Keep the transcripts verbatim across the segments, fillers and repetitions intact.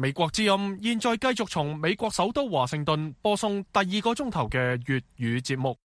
美國之音現在繼續從美國首都華盛頓播送第二個鐘頭嘅粵語節目。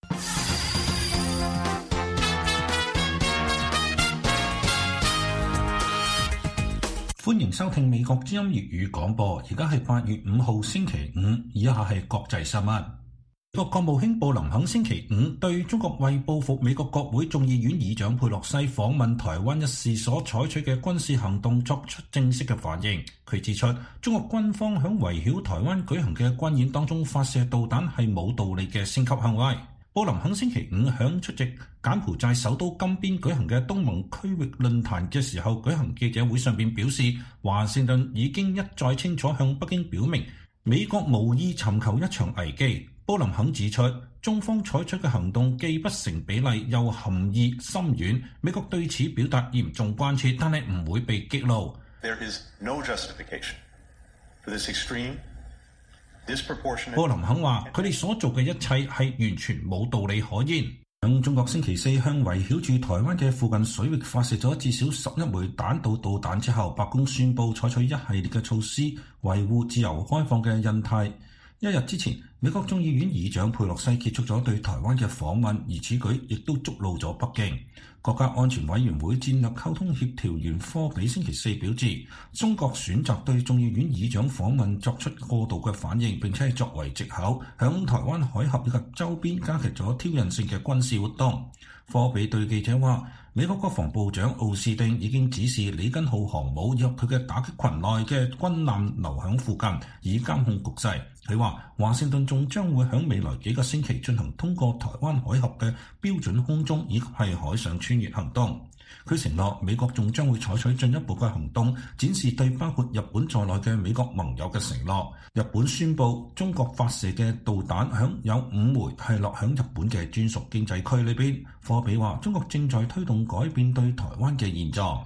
歡迎收聽美國之音粵語廣播，而家係八月五號星期五，以下係國際新聞。美國國務卿布林肯星期五對中國為報復美國國會眾議院議長佩洛西訪問台灣一事所採取嘅軍事行動作出正式嘅反應。佢指出，中國軍方響圍繞台灣舉行嘅軍演當中發射導彈係冇道理嘅升級行為。布林肯星期五響出席柬埔寨首都金邊舉行嘅東盟區域論壇嘅時候舉行記者會上邊表示，華盛頓已經一再清楚向北京表明，美國無意尋求一場危機。布林肯指出，中方採取嘅行動既不成比例又含義深遠，美國對此表達嚴重關切，但係唔會被激怒。 There is no justification for this extreme, disproportionate... 布林肯話：佢哋所做嘅一切係完全冇道理可言。響中國星期四向圍繞住台灣嘅附近水域發射咗至少十一枚彈道導彈之後，白宮宣布採取一系列嘅措施維護自由開放嘅印太。一日之前，美國眾議院議長佩洛西結束咗對台灣嘅訪問，而此舉亦都觸怒咗北京。國家安全委員會戰略溝通協調員科比星期四表示，中國選擇對眾議院議長訪問作出過度嘅反應，並且係作為藉口，響台灣海峽以及周邊加劇咗挑釁性嘅軍事活動。科比對記者話，美國國防部長奧斯汀已經指示里根號航母以及佢嘅打擊群內嘅軍艦留響附近，以監控局勢。佢話華盛頓仲將會喺未來幾個星期進行通過台灣海峽嘅標準空中以及係海上穿越行動。佢承諾美國仲將會採取進一步嘅行動，展示對包括日本在內嘅美國盟友嘅承諾。日本宣布中國發射嘅導彈響有五枚係落響日本嘅專屬經濟區裏邊。科比話中國正在推動改變對台灣嘅現狀。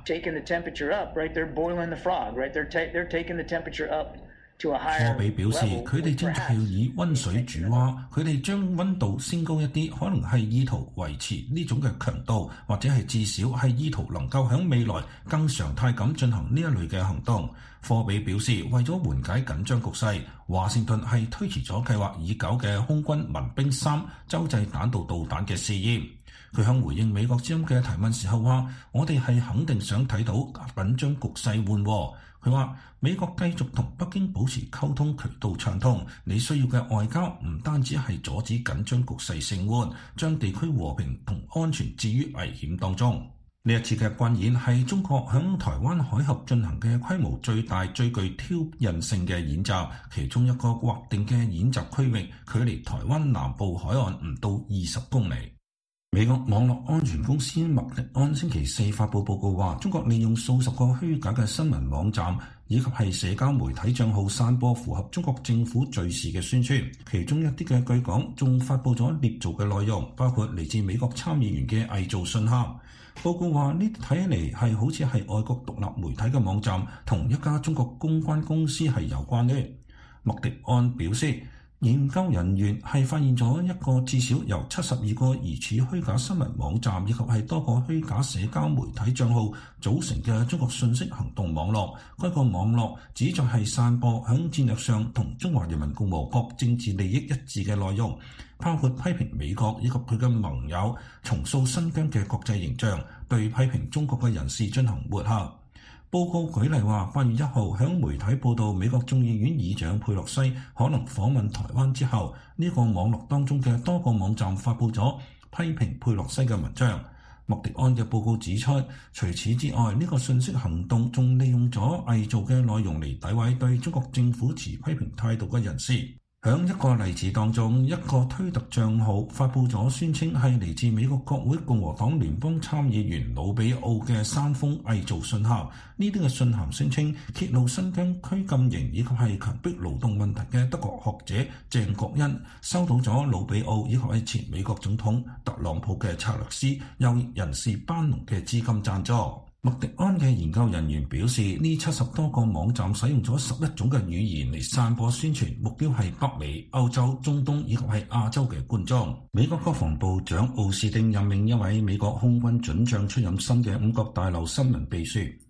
科比表示，佢哋正係以溫水煮蛙，佢哋將溫度升高一啲，可能係意圖維持呢種嘅強度，或者係至少係意圖能夠喺未來更常態咁進行呢一類嘅行動。科比表示，為咗緩解緊張局勢，華盛頓係推遲咗計劃已久嘅空軍民兵三洲際彈道導彈嘅試驗。佢向回應美國之音嘅提問時候話，我哋係肯定想睇到緊張局勢緩和。佢話美國繼續同北京保持溝通渠道暢通，你需要嘅外交唔單止係阻止緊張局勢升溫，將地區和平同安全置於危險當中。呢一次嘅軍演係中國響台灣海峽進行嘅規模最大、最具挑釁性嘅演習，其中一個劃定嘅演習區域距離台灣南部海岸唔到二十公里。美國網絡安全公司麥迪安星期四發佈報告話，中國利用數十個虛假嘅新聞網站以及係社交媒體賬號散播符合中國政府敘事嘅宣傳，其中一啲嘅據講仲發佈咗捏造嘅內容，包括嚟自美國參議員嘅偽造信函。報告話呢啲睇起嚟係好似係外國獨立媒體嘅網站，同一家中國公關公司係有關嘅。麥迪安表示，研究人員係發現咗一個至少由七十二個疑似虛假新聞網站以及係多個虛假社交媒體帳號組成嘅中國信息行動網絡。該個網絡旨在係散播響戰略上同中華人民共和國政治利益一致嘅內容，包括批評美國以及佢嘅盟友重塑新疆嘅國際形象，對批評中國嘅人士進行抹黑。報告舉例話，八月一號響媒體報道美國眾議院議長佩洛西可能訪問台灣之後，呢、這個網絡當中嘅多個網站發佈咗批評佩洛西嘅文章。麥迪安嘅報告指出，除此之外，呢、這個信息行動仲利用咗偽造嘅內容嚟詆毀對中國政府持批評態度嘅人士。響一個例子當中，一個推特帳號發佈咗宣稱係嚟自美國國會共和黨聯邦參議員魯比奧嘅三封偽造信函。呢啲嘅信函聲稱揭露新疆拘禁營以及係強迫勞動問題嘅德國學者鄭國恩收到咗魯比奧以及係前美國總統特朗普嘅策略師右翼人士班農嘅資金贊助。麥迪安嘅研究人員表示，呢七十多個網站使用咗十一種嘅語言嚟散播宣傳，目標係北美、歐洲、中東以及係亞洲嘅觀眾。美國國防部長奧斯汀任命一位美國空軍准將出任新嘅五角大樓新聞秘書。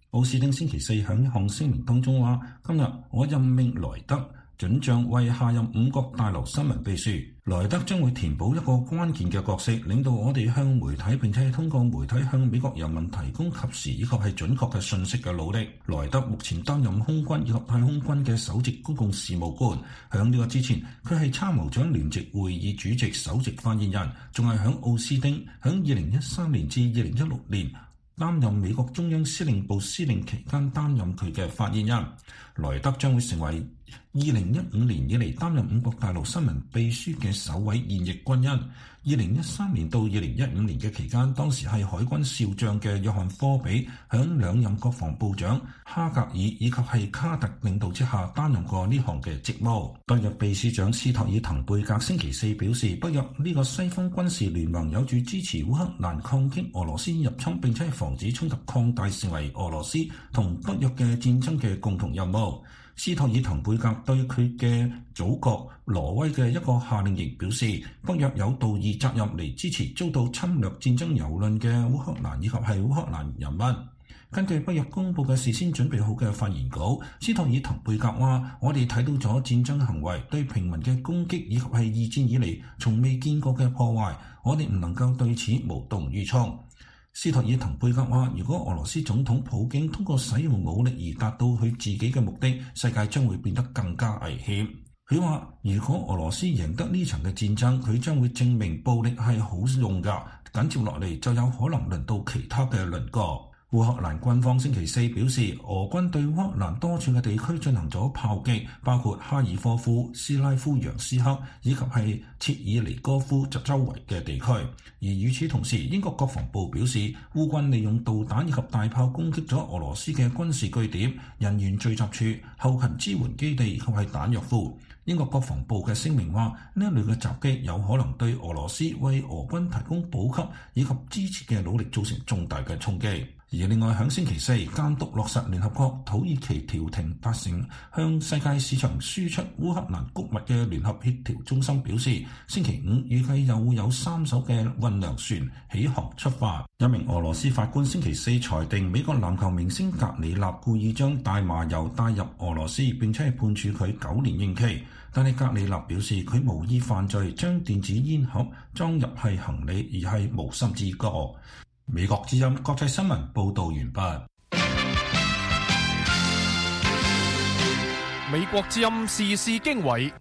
奧斯汀星期四喺一項聲明當中話：今日我任命萊德准將為下任五角大樓新聞秘書，萊德將會填補一個關鍵嘅角色，領導我哋向媒體並且通過媒體向美國人民提供及時以及係準確嘅信息嘅努力。萊德目前擔任空軍以及太空軍嘅首席公共事務官，響呢個之前，佢係參謀長聯席會議主席首席發言人，仲係響奧斯汀響二零一三年至二零一六年擔任美國中央司令部司令期間擔任佢嘅發言人。萊德將會成為二零一五年以嚟擔任五角大樓新聞秘書嘅首位現役軍人。二零一三年到二零一五年嘅期間，當時係海軍少將嘅約翰科比響兩任國防部長哈格爾以及係卡特領導之下擔任過呢項嘅職務。北約秘書長斯托爾滕貝格星期四表示，北約呢個西方軍事聯盟有住支持烏克蘭抗擊俄羅斯入侵並且防止衝突擴大成為俄羅斯同北約嘅戰爭嘅共同任務。斯托爾滕貝格對佢嘅祖國挪威嘅一個夏令營表示，北約有道義責任嚟支持遭到侵略戰爭蹂躪嘅烏克蘭以及係烏克蘭人民。根據北約公佈嘅事先準備好嘅發言稿，斯托爾滕貝格話：我哋睇到咗戰爭行為對平民嘅攻擊以及係二戰以嚟從未見過嘅破壞，我哋唔能夠對此無動於衷。斯托爾滕貝格話：如果俄羅斯總統普京通過使用武力而達到佢自己嘅目的，世界將會變得更加危險。佢話：如果俄羅斯贏得呢場嘅戰爭，佢將會證明暴力係好用㗎。緊接落嚟就有可能輪到其他嘅鄰國。烏克蘭軍方星期四表示，俄軍對烏克蘭多處嘅地區進行咗炮擊，包括哈爾科夫、斯拉夫揚斯克以及係切爾尼戈夫周圍嘅地區。而與此同時，英國國防部表示，烏軍利用導彈以及大炮攻擊咗俄羅斯嘅軍事據點、人員聚集處、後勤支援基地以及係彈藥庫。英國國防部嘅聲明話，呢一類嘅襲擊有可能對俄羅斯為俄軍提供補給以及支持嘅努力造成重大嘅衝擊。而另外喺星期四監督落實聯合國土耳其調停達成向世界市場輸出烏克蘭穀物嘅聯合協調中心表示，星期五預計又會有三艘嘅運糧船起航出發。一名俄羅斯法官星期四裁定美國籃球明星格里納故意將大麻油帶入俄羅斯，並且係判處佢九年刑期。但係格里納表示佢無意犯罪，將電子煙盒裝入係行李，而係無心之過。美國之音國際新聞報道完畢。 美國之音時事經緯。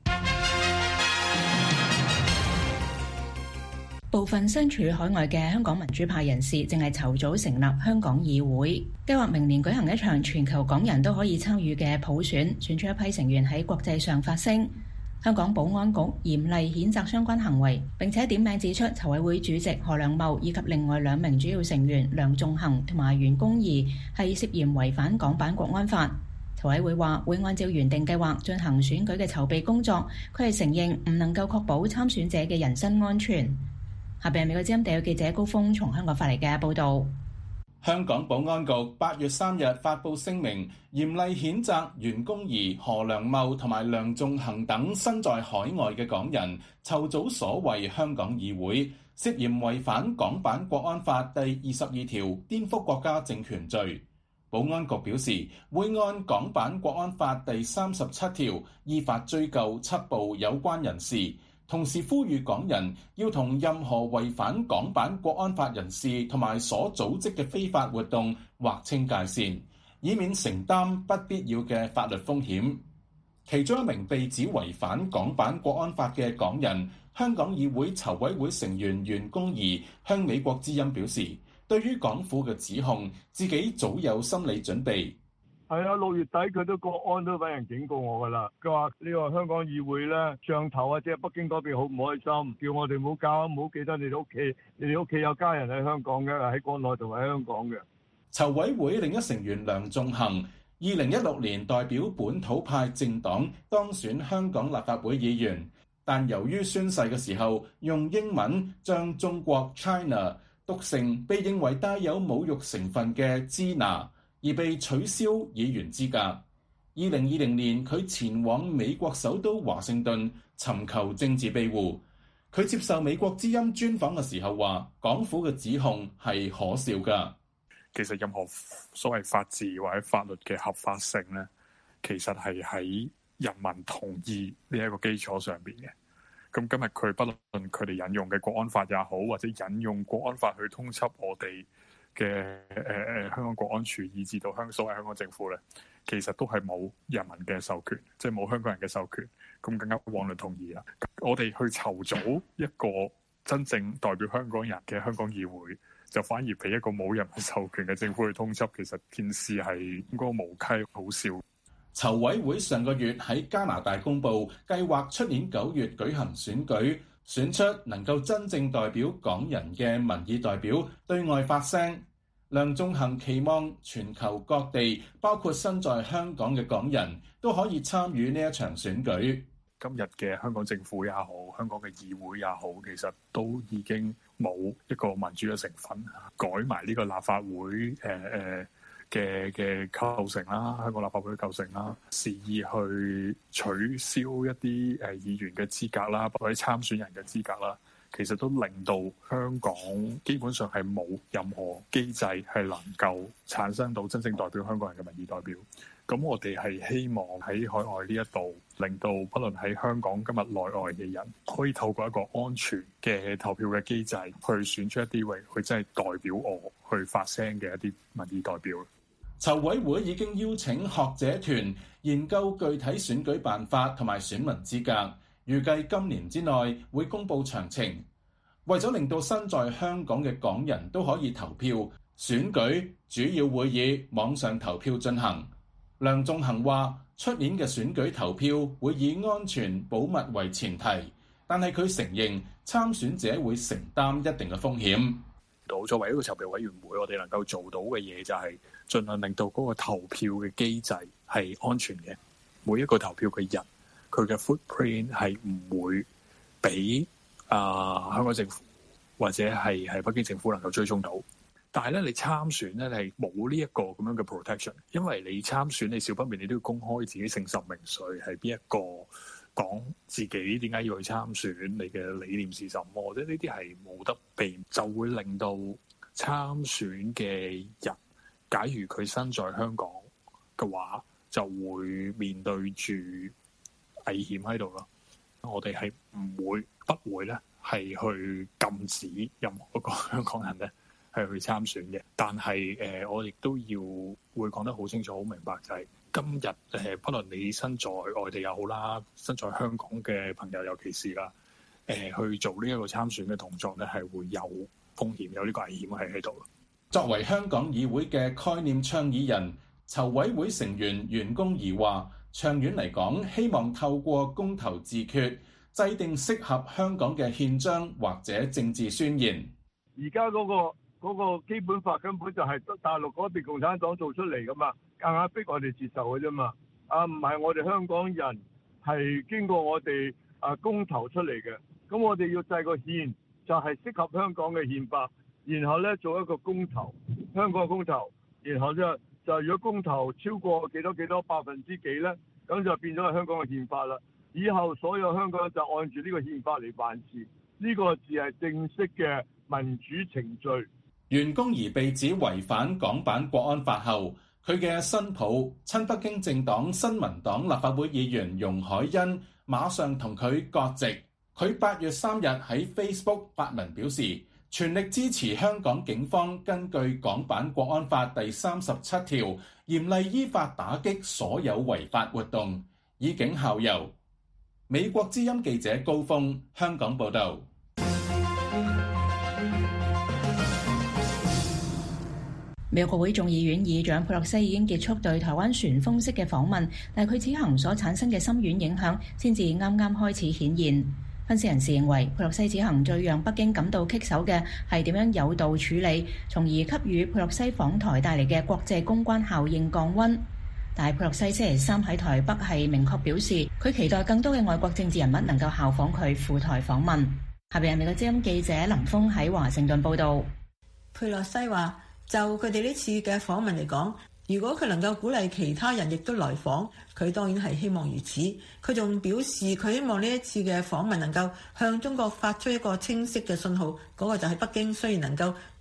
部分身處海外嘅香港民主派人士正係籌組成立香港議會，計劃明年舉行一場全球港人都可以參與嘅普選，選出一批成員喺國際上發聲。香港保安局嚴厲譴責相關行為，並且點名指出籌委會主席何良茂以及另外兩名主要成員梁頌恆同埋袁弓夷係涉嫌違反港版國安法。籌委會話會按照原定計劃進行選舉嘅籌備工作，佢係承認唔能夠確保參選者嘅人身安全。下邊係美國之音地區記者高峰從香港發嚟嘅報導。 香港保安局八月三日發布聲明，嚴厲譴責袁弓夷、何良茂同埋梁頌恆等身在海外嘅港人籌組所謂香港議會，涉嫌違反港版國安法第二十二條顛覆國家政權罪。保安局表示會按港版國安法第三十七條依法追究緝捕有關人士。同時呼籲港人要同任何違反港版國安法人士同埋所組織嘅非法活動劃清界線，以免承擔不必要嘅法律風險。其中一名被指違反港版國安法嘅港人，香港議會籌委會成員袁弓夷向美國之音表示，對於港府嘅指控，自己早有心理準備。 係啊，六月底佢都國安都揾人警告我㗎啦。佢話呢個香港議會咧上頭啊，即係北京嗰邊好唔開心，叫我哋唔好搞，唔好記得你哋屋企，你哋屋企有家人喺香港嘅，喺國內同埋喺香港嘅。 籌委會另一成員梁頌恆，二零一六年代表本土派政黨當選香港立法會議員，但由於宣誓嘅時候用英文將中國 China 讀成被認為帶有侮辱成分嘅支那，而被取消議員資格。二零二零年，佢前往美國首都華盛頓尋求政治庇護。佢接受美國之音專訪嘅時候話，港府嘅指控係可笑㗎。 其實任何所謂法治或者法律嘅合法性咧，其實係喺人民同意呢一個基礎上邊嘅。咁今日佢不論佢哋引用嘅國安法也好，或者引用國安法去通緝我哋嘅誒誒香港國安處，以至到香所謂香港政府咧，其實都係冇人民嘅授權，即係冇香港人嘅授權，咁更加枉論同意啦。我哋去籌組一個真正代表香港人嘅香港議會，就反而俾一個冇人民授權嘅政府去通緝，其實件事係應該無稽好笑。 籌委會上個月喺加拿大公布，計劃出年九月舉行選舉，選出能夠真正代表港人嘅民意代表，對外發聲。梁頌恆期望全球各地，包括身在香港嘅港人都可以參與呢一場選舉。 今日嘅香港政府也好，香港嘅議會也好，其實都已經冇一個民主嘅成分，改埋呢個立法會誒誒嘅嘅構成啦，香港立法會嘅構成啦，示意去取消一啲誒議員嘅資格啦，或者參選人嘅資格啦。其實都令到香港基本上係冇任何機制係能夠產生到真正代表香港人嘅民意代表。咁我哋係希望喺海外呢一度，令到不論喺香港今日內外嘅人，可以透過一個安全嘅投票嘅機制，去選出一啲為佢真係代表我去發聲嘅一啲民意代表。 籌委會已經邀請學者團研究具體選舉辦法同埋選民資格。預計今年之內會公布詳情，為咗令到身在香港嘅港人都可以投票，選舉主要會以網上投票進行。梁頌恆話：出年嘅選舉投票會以安全保密為前提，但係佢承認參選者會承擔一定嘅風險。 作為一個籌備委員會，我哋能夠做到嘅嘢就係盡量令到嗰個投票嘅機制係安全嘅，每一個投票嘅人，佢嘅 footprint 係唔會俾啊、呃、香港政府或者係係北京政府能夠追蹤到。但係咧，你參選咧係冇呢一個咁樣嘅 protection， 因為你參選你少不免你都要公開自己姓甚名誰，係邊一個，講自己點解要去參選，你嘅理念是什麼，或者呢啲係冇得避，就會令到參選嘅人，假如佢身在香港嘅話，就會面對住危險喺度咯。我哋係唔會不會咧係去禁止任何一個香港人咧係去參選嘅。但係誒、呃，我亦都要會講得好清楚、好明白，就係、是、今日誒、呃，不論你身在外地又好啦，身在香港嘅朋友尤其是啦，誒、呃、去做呢一個參選嘅動作咧，係會有風險、有呢個危險係喺度。 作為香港議會嘅概念倡議人，籌委會成員袁弓夷話：長遠嚟講，希望透過公投自決，制定適合香港嘅憲章或者政治宣言。 而家嗰個嗰個基本法根本就係大陸嗰邊共產黨做出嚟噶嘛，硬硬逼我哋接受嘅啫嘛。啊，唔係我哋香港人係經過我哋啊公投出嚟嘅。咁我哋要制個憲，就係適合香港嘅憲法，然後咧做一個公投，香港嘅公投，然後就就如果公投超過幾多幾多百分之幾咧，咁就變咗係香港嘅憲法啦。以後所有香港人就按住呢個憲法嚟辦事，呢個字係正式嘅民主程序。 袁弓夷被指違反港版國安法後，佢嘅新抱親北京政黨新民黨立法會議員容海恩馬上同佢割席。佢八月三日喺 Facebook 發文表示，全力支持香港警方根據港版國安法第三十七條，嚴厲依法打擊所有違法活動，以儆效尤。美國之音記者高峰香港報道。 美國國會眾議院議長佩洛西已經結束對台灣旋風式嘅訪問，但係佢此行所產生嘅深遠影響先至啱啱開始顯現。分析人士認為，佩洛西此行最讓北京感到棘手嘅係點樣有道處理，從而給予佩洛西訪台帶嚟嘅國際公關效應降溫。但係佩洛西星期三喺台北係明確表示，佢期待更多嘅外國政治人物能夠效仿佢赴台訪問。下邊係美國之音記者林峰喺華盛頓報導。 佩洛西話：就佢哋呢次嘅訪問嚟講，如果佢能夠鼓勵其他人亦都來訪，佢當然係希望如此。佢仲表示佢希望呢一次嘅訪問能夠向中國發出一個清晰嘅信號，嗰個就係北京雖然能夠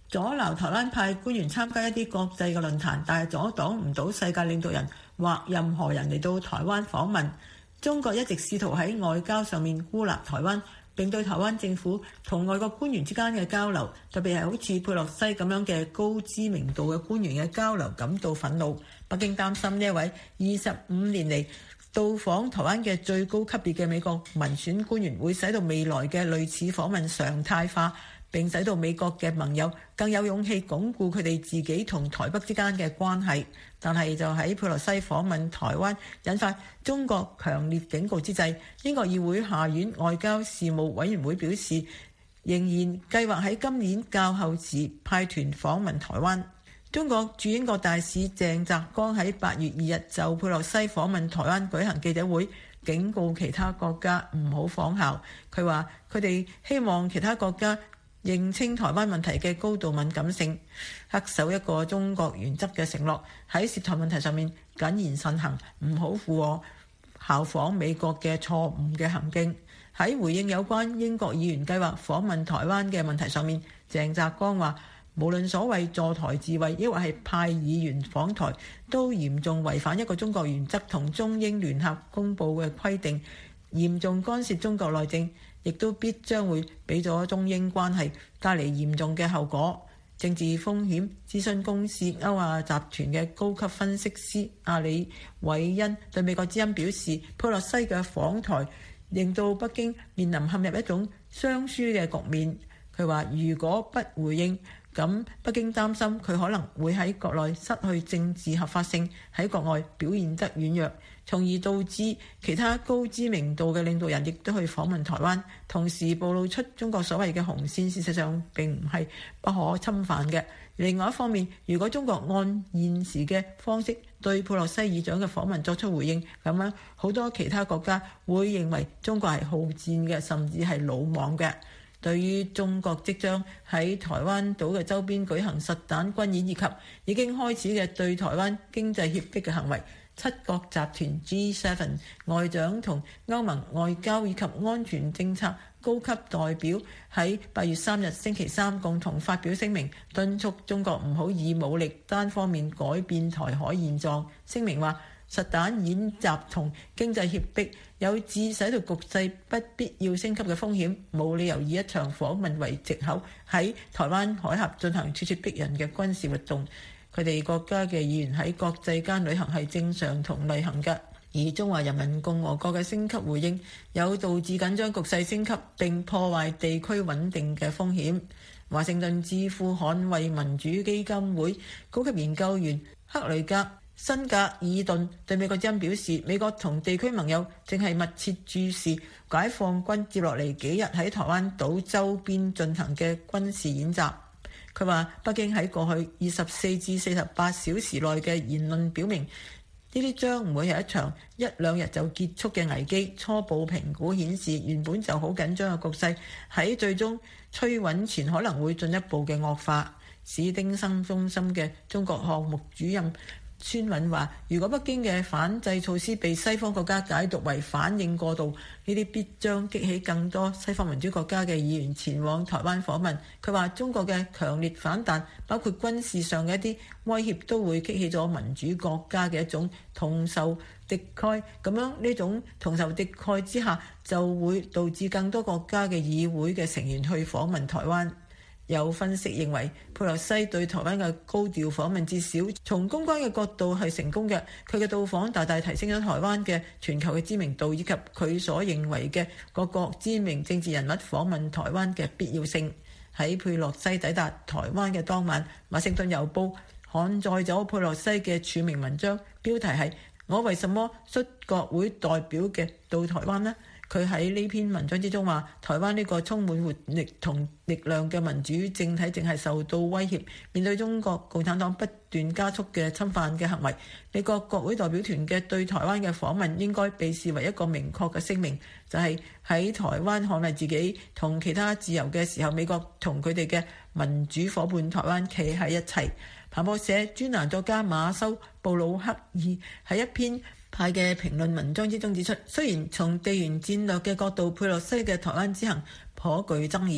阻撓台灣派官員參加一啲國際嘅論壇，但係阻擋唔到世界領導人或任何人嚟到台灣訪問。中國一直試圖喺外交上面孤立台灣，並對台灣政府同外國官員之間嘅交流，特別係好似佩洛西咁樣嘅高知名度嘅官員嘅交流感到憤怒。北京擔心呢一位二十五年嚟到訪台灣嘅最高級別嘅美國民選官員會使到未來嘅類似訪問常態化，並使到美國嘅盟友更有勇氣鞏固佢哋自己同台北之間嘅關係。但係就喺佩洛西訪問台灣引發中國強烈警告之際，英國議會下院外交事務委員會表示，仍然計劃喺今年較後時派團訪問台灣。中國駐英國大使鄭澤剛喺八月二日就佩洛西訪問台灣舉行記者會，警告其他國家唔好仿效。佢話佢哋希望其他國家認清台灣問題嘅高度敏感性，恪守一個中國原則嘅承諾，喺涉台問題上面謹言慎行，唔好附和效仿美國嘅錯誤嘅行徑。喺回應有關英國議員計劃訪問台灣嘅問題上面，鄭澤剛話，無論所謂助台自衛，抑或係派議員訪台，都嚴重違反一個中國原則同中英聯合公佈嘅規定，嚴重干涉中國內政，亦都必將會俾咗中英關係帶嚟嚴重嘅後果。政治風險諮詢公司歐亞集團嘅高級分析師阿里韋恩對美國之音表示，佩洛西嘅訪台令到北京面臨陷入一種雙輸嘅局面。佢話如果不回應，咁北京擔心佢可能會喺國內失去政治合法性，喺國外表現得軟弱，從而導致其他高知名度嘅領導人亦都去訪問台灣，同時暴露出中國所謂嘅紅線事實上並唔係不可侵犯嘅。另外一方面，如果中國按現時嘅方式對佩洛西議長嘅訪問作出回應，咁樣好多其他國家會認為中國係好戰嘅，甚至係魯莽嘅。對於中國即將喺台灣島嘅周邊舉行實彈軍演以及已經開始嘅對台灣經濟脅迫嘅行為，七國集團 G 七 外長同歐盟外交以及安全政策高級代表喺八月三日星期三共同發表聲明，敦促中國唔好以武力單方面改變台海現狀。聲明話，實彈演習同經濟脅迫有致使到局勢不必要升級嘅風險，冇理由以一場訪問為藉口喺台灣海峽進行咄咄逼人嘅軍事活動。佢哋國家嘅議員喺國際間旅行係正常同例行嘅，而中華人民共和國嘅升級回應有導致緊張局勢升級並破壞地區穩定嘅風險。華盛頓智庫捍衛民主基金會高級研究員克雷格辛格爾頓對美國之音表示，美國同地區盟友正係密切注視解放軍接落嚟幾日喺台灣島周邊進行嘅軍事演習。佢話北京喺過去二十四至四十八小時內嘅言論表明，呢啲將唔會係一場一兩日就結束嘅危機。初步評估顯示，原本就好緊張嘅局勢喺最終趨穩前可能會進一步嘅惡化。史丁生中心嘅中國項目主任孫敏話，如果北京嘅反制措施被西方國家解讀為反應過度，呢啲必將激起更多西方民主國家嘅議員前往台灣訪問。佢話中國嘅強烈反彈，包括軍事上嘅一啲威脅，都會激起咗民主國家嘅一種同仇敵愾。咁樣呢種同仇敵愾之下，就會導致更多國家嘅議會嘅成員去訪問台灣。有分析認為，佩洛西對台灣嘅高調訪問至少從公關嘅角度係成功嘅。佢嘅到訪大大提升咗台灣嘅全球嘅知名度，以及佢所認為嘅各國知名政治人物訪問台灣嘅必要性。喺佩洛西抵達台灣嘅當晚，華盛頓郵報刊載咗佩洛西嘅署名文章，標題係我為什麼率國會代表嘅到台灣呢？佢喺呢篇文章之中話，台灣呢個充滿活力同力量嘅民主政體正係受到威脅，面對中國共產黨不斷加速嘅侵犯嘅行為，美國國會代表團嘅對台灣嘅訪問應該被視為一個明確嘅聲明，就係喺台灣捍衛自己同其他自由嘅時候，美國同佢哋嘅民主夥伴台灣企喺一齊。彭博社專欄作家馬修布魯克爾喺一篇派嘅評論文章之中指出，雖然從地緣戰略嘅角度，佩洛西嘅台灣之行頗具爭議，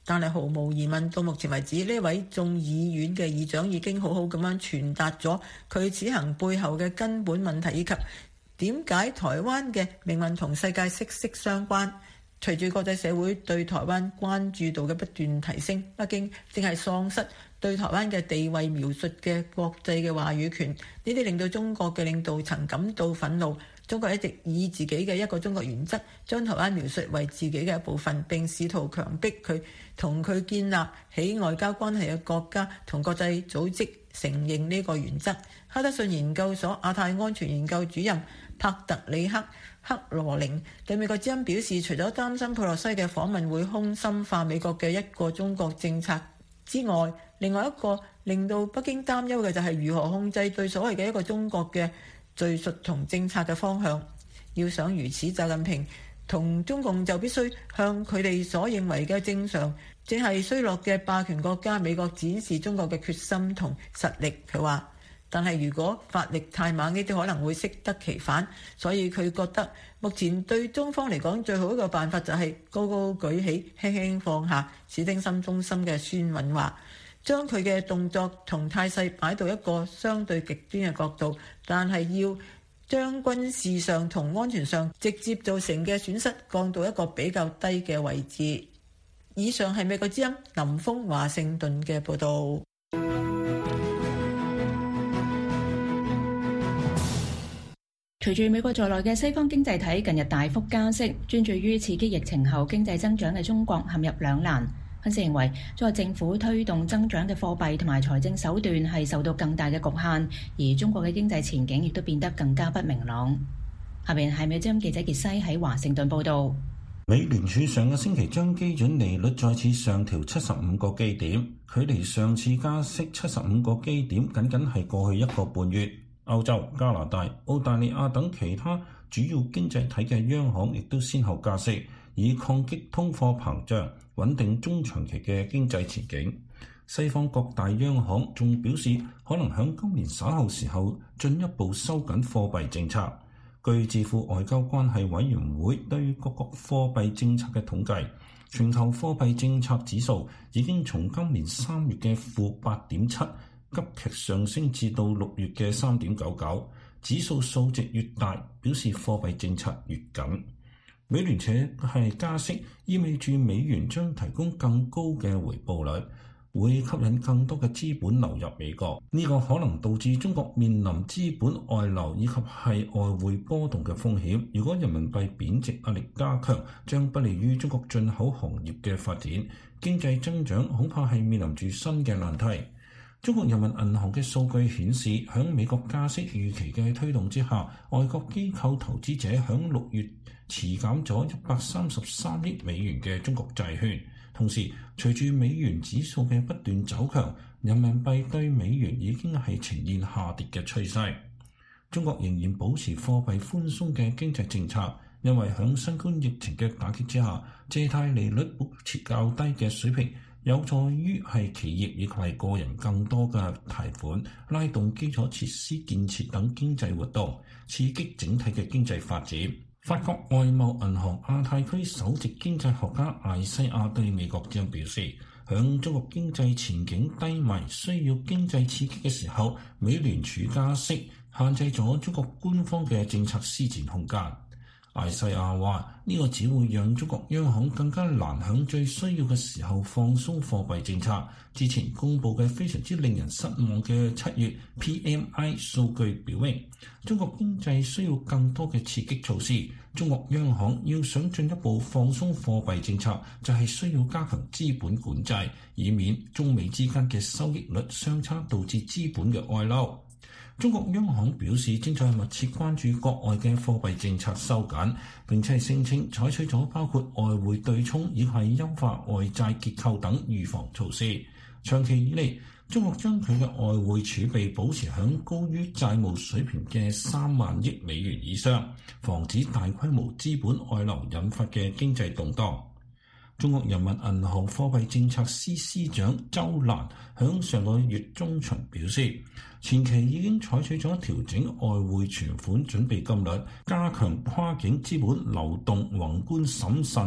但係毫無疑問，到目前為止，呢位眾議院嘅議長已經好好咁樣傳達咗佢此行背後嘅根本問題，以及點解台灣嘅命運同世界息息相關。隨住國際社會對台灣關注度嘅不斷提升，北京正係喪失對台灣嘅地位描述嘅國際嘅話語權，呢啲令到中國嘅領導層感到憤怒。中國一直以自己嘅一個中國原則將台灣描述為自己嘅一部分，並試圖強迫佢同佢建立起外交關係嘅國家同國際組織承認呢個原則。哈德遜研究所亞太安全研究主任帕特里克克羅寧對美國之音表示，除咗擔心佩洛西嘅訪問會空心化美國嘅一個中國政策之外，另外一個令到北京擔憂嘅就係如何控制對所謂嘅一個中國嘅敘述同政策嘅方向。要想如此，習近平同中共就必須向佢哋所認為嘅正常，正係衰落嘅霸權國家美國展示中國嘅決心同實力。佢話，但係如果發力太猛，呢啲可能會適得其反，所以佢覺得目前對中方嚟講最好一個辦法就係高高舉起，輕輕放下。史汀森中心嘅孫韻話，將佢嘅動作同態勢擺到一個相對極端嘅角度，但係要將軍事上同安全上直接造成嘅損失降到一個比較低嘅位置。以上係美國之音林峰華盛頓嘅報導。 隨住美國在內嘅西方經濟體近日大幅加息，專注於刺激疫情後經濟增長嘅中國陷入兩難。分析認為，中國政府推動增長嘅貨幣同埋財政手段係受到更大嘅局限，而中國嘅經濟前景亦都變得更加不明朗。下邊係美國記者傑西喺華盛頓報導。 美聯儲上個星期將基準利率再次上調七十五個基點，距離上次加息七十五個基點僅僅係過去一個半月。歐洲、加拿大、澳大利亞等其他主要經濟體嘅央行亦都先後加息，以抗擊通貨膨脹，穩定中長期嘅經濟前景。西方各大央行仲表示，可能喺今年稍後時候進一步收緊貨幣政策。據智庫外交關係委員會對各國貨幣政策嘅統計，全球貨幣政策指數已經從今年三月嘅負八點七急劇上升至到六月嘅三點九九，指數數值越大，表示貨幣政策越緊。美聯儲係加息，意味住美元將提供更高嘅回報率，會吸引更多嘅資本流入美國。呢、這個可能導致中國面臨資本外流以及係外匯波動嘅風險。如果人民幣貶值壓力加強，將不利於中國進口行業嘅發展，經濟增長恐怕係面臨住新嘅難題。中國人民銀行嘅數據顯示，響美國加息預期嘅推動之下，外國機構投資者響六月持減咗一百三十三億美元嘅中國債券。同時，隨住美元指數嘅不斷走強，人民幣對美元已經係呈現下跌嘅趨勢。中國仍然保持貨幣寬鬆嘅經濟政策，因為響新冠疫情嘅打擊之下，借貸利率保持較低嘅水平，有助於係企業以及係個人更多嘅貸款，拉動基礎設施建設等經濟活動，刺激整體嘅經濟發展。法國外貿銀行亞太區首席經濟學家艾西亞對美國之音表示，響中國經濟前景低迷、需要經濟刺激嘅時候，美聯儲加息限制咗中國官方嘅政策施展空間。艾西亞話：呢、這個只會讓中國央行更加難喺最需要嘅時候放鬆貨幣政策。之前公佈嘅非常之令人失望嘅七月 P M I 數據表明，中國經濟需要更多嘅刺激措施。中國央行要想進一步放鬆貨幣政策，就係、是、需要加強資本管制，以免中美之間嘅收益率相差導致資本嘅外流。中國央行表示正在密切關注國外嘅貨幣政策收緊，並且聲稱採取咗包括外匯對沖以及優化外債結構等預防措施。長期以嚟，中國將佢嘅外匯儲備保持喺高於債務水平嘅三萬億美元以上，防止大規模資本外流引發嘅經濟動盪。中國人民銀行貨幣政策司司長周蘭響上個月中旬表示，前期已經採取咗調整外匯存款準備金率，加強跨境資本流動宏觀審慎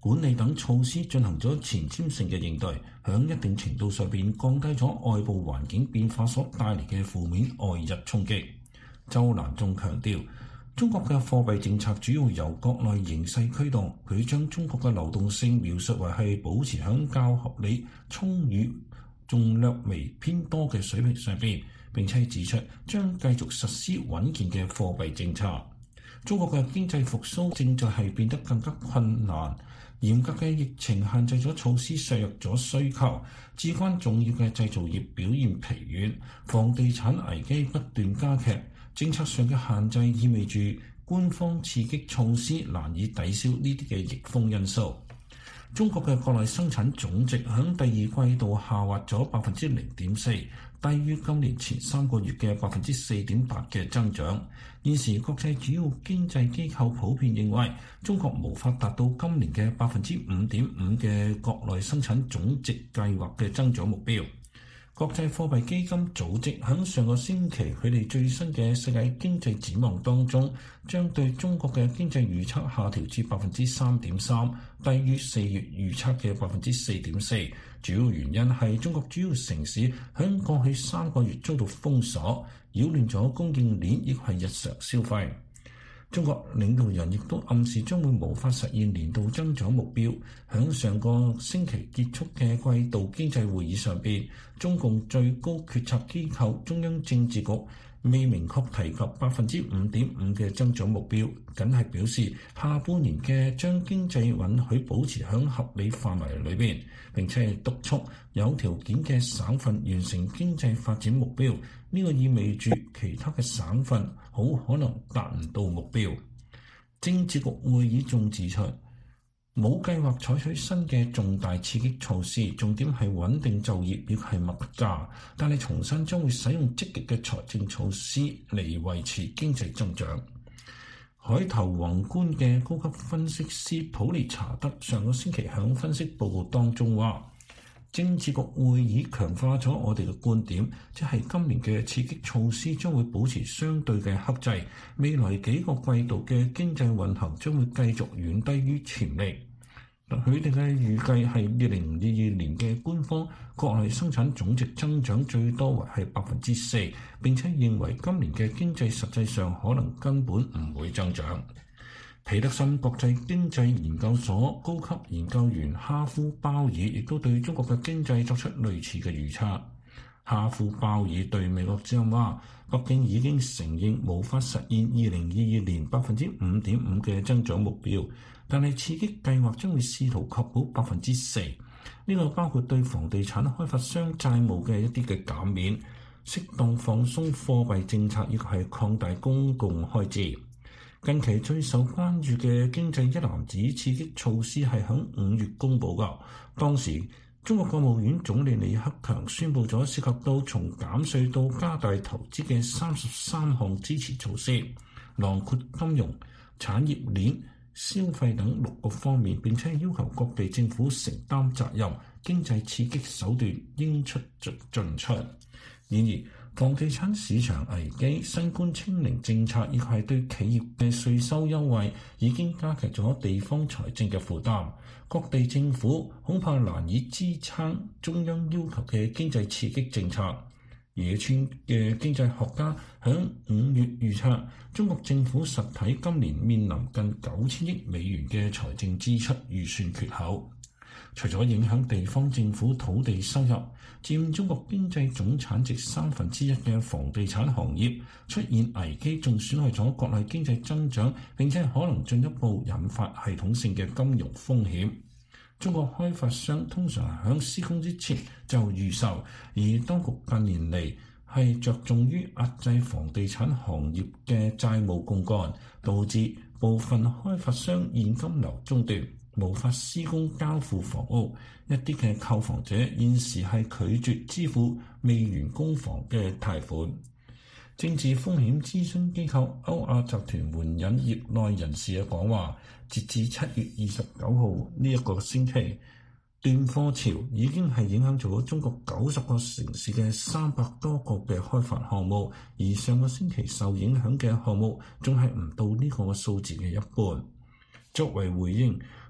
管理等措施進行咗前瞻性嘅應對，響一定程度上邊降低咗外部環境變化所帶嚟嘅負面外溢衝擊。周蘭仲強調，中國嘅貨幣政策主要由國內形勢驅動，佢將中國嘅流動性描述為係保持響較合理、充裕、仲略微偏多嘅水平上邊，並且指出將繼續實施穩健嘅貨幣政策。中國嘅經濟復甦正在係變得更加困難。嚴格嘅疫情限制咗措施，削弱咗需求，至關重要嘅製造業表現疲軟，房地產危機不斷加劇。政策上嘅限制意味住官方刺激措施難以抵消呢啲嘅逆風因素。中國嘅國內生產總值響第二季度下滑咗百分之零點四，低於今年前三個月嘅百分之四點八嘅增長。現時國際主要經濟機構普遍認為，中國無法達到今年嘅百分之五點五嘅國內生產總值計劃嘅增長目標。國際貨幣基金組織喺上個星期佢哋最新嘅世界經濟展望當中，將對中國嘅經濟預測下調至百分之三點三，低於四月預測嘅百分之四點四。主要原因係中國主要城市喺過去三個月遭到封鎖，擾亂咗供應鏈，亦係日常消費。中國領導人亦都暗示將會無法實現年度增長目標。響上個星期結束嘅季度經濟會議上邊，中共最高決策機構中央政治局未明確提及百分之五點五嘅增長目標，僅係表示下半年嘅將經濟允許保持響合理範圍裏邊，並且係督促有條件嘅省份完成經濟發展目標。呢個意味住其他嘅省份好可能達唔到目標。政治局會議仲指出，冇計劃採取新嘅重大刺激措施，重點係穩定就業，亦係物價。但係重申將會使用積極嘅財政措施嚟維持經濟增長。海投宏觀嘅高級分析師普利查德上個星期喺分析報告當中話，政治局會議強化咗我哋嘅觀點，即係今年嘅刺激措施將會保持相對嘅克制，未來幾個季度嘅經濟運行將會繼續遠低於潛力。佢哋嘅預計係二零二二年嘅官方國內生產總值增長最多為係百分之四，並且認為今年嘅經濟實際上可能根本唔會增長。皮德森國際經濟研究所高級研究員哈夫鮑爾亦都對中國嘅經濟作出類似嘅預測。哈夫鮑爾對美國之音話，北京已經承認無法實現二零二二年百分之五點五嘅增長目標，但係刺激計劃將會試圖確保百分之四。呢個包括對房地產開發商債務嘅一啲嘅減免、適當放鬆貨幣政策，亦係擴大公共開支。近期最受關注嘅經濟一籃子刺激措施係響五月公佈㗎。當時中國國務院總理李克強宣布咗涉及到從減稅到加大投資嘅三十三項支持措施，囊括金融、產業鏈、消費等六個方面，並且要求各地政府承擔責任，經濟刺激手段應出盡出。然而，房地產市場危機、新冠清零政策以及係對企業嘅稅收優惠，已經加劇咗地方財政嘅負擔。各地政府恐怕難以支撐中央要求嘅經濟刺激政策。野村嘅經濟學家響五月預測，中國政府實體今年面臨近九千億美元嘅財政支出預算缺口。除咗影響地方政府土地收入，佔中國經濟總產值三分之一嘅房地產行業出現危機，仲損害咗國內經濟增長，並且可能進一步引發系統性嘅金融風險。中國開發商通常喺施工之前就預售，而當局近年嚟係着重於壓制房地產行業嘅債務槓桿，導致部分開發商現金流中斷，無法施工交付房屋。一啲嘅購房者現時係拒絕支付未完工房嘅貸款。政治風險諮詢機構歐亞集團援引業內人士嘅講話，截至七月二十九號呢一個星期，斷貨潮已經係影響咗中國九十個城市嘅三百多個嘅開發項目，而上個星期受影響嘅項目仲係唔到呢個數字嘅一半。作為回應，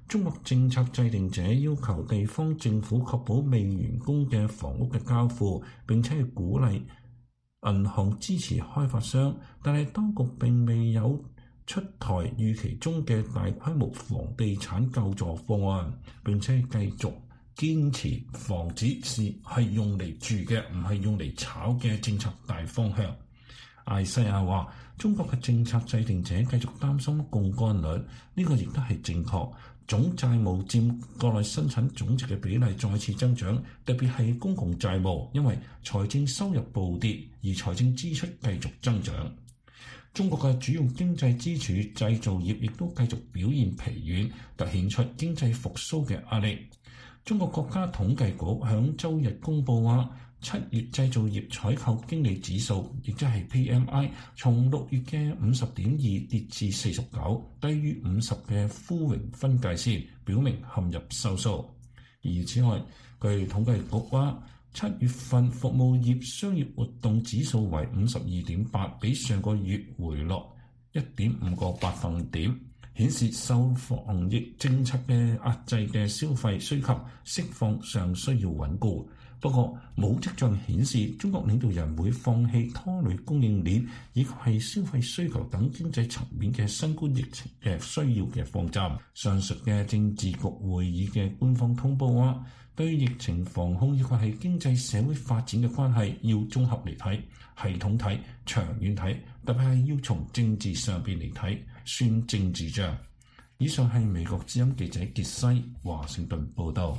中國政策制定者要求地方政府確保未完工嘅房屋嘅交付，並且係鼓勵銀行支持開發商，但係當局並未有出台預期中嘅大規模房地產救助方案，並且繼續堅持房子是係用嚟住嘅，唔係用嚟炒嘅政策大方向。艾西亞話：中國嘅政策制定者繼續擔心槓桿率，呢個亦都係正確。總債務佔國內生產總值嘅比例再次增長，特別係公共債務，因為財政收入暴跌，而財政支出繼續增長。中國嘅主要經濟支柱製造業亦都繼續表現疲軟，凸顯出經濟復甦嘅壓力。中國國家統計局響週日公佈話，七月製造業採購經理指數，亦即係 P M I， 從六月嘅五十點二跌至四十九，低於五十嘅富榮分界線，表明陷入收縮。而此外，據統計局話，七月份服務業商業活動指數為五十二點八，比上個月回落一點五個百分點，顯示受防疫政策嘅壓制嘅消費需求釋放尚需要穩固。不過冇跡象顯示中國領導人會放棄拖累供應鏈以及係消費需求等經濟層面嘅新冠疫情嘅需要嘅方針。上述嘅政治局會議嘅官方通報話，對疫情防控以及係經濟社會發展嘅關係要綜合嚟睇、系統睇、長遠睇，特別係要從政治上邊嚟睇，算政治帳。以上係美國之音記者傑西華盛頓報導。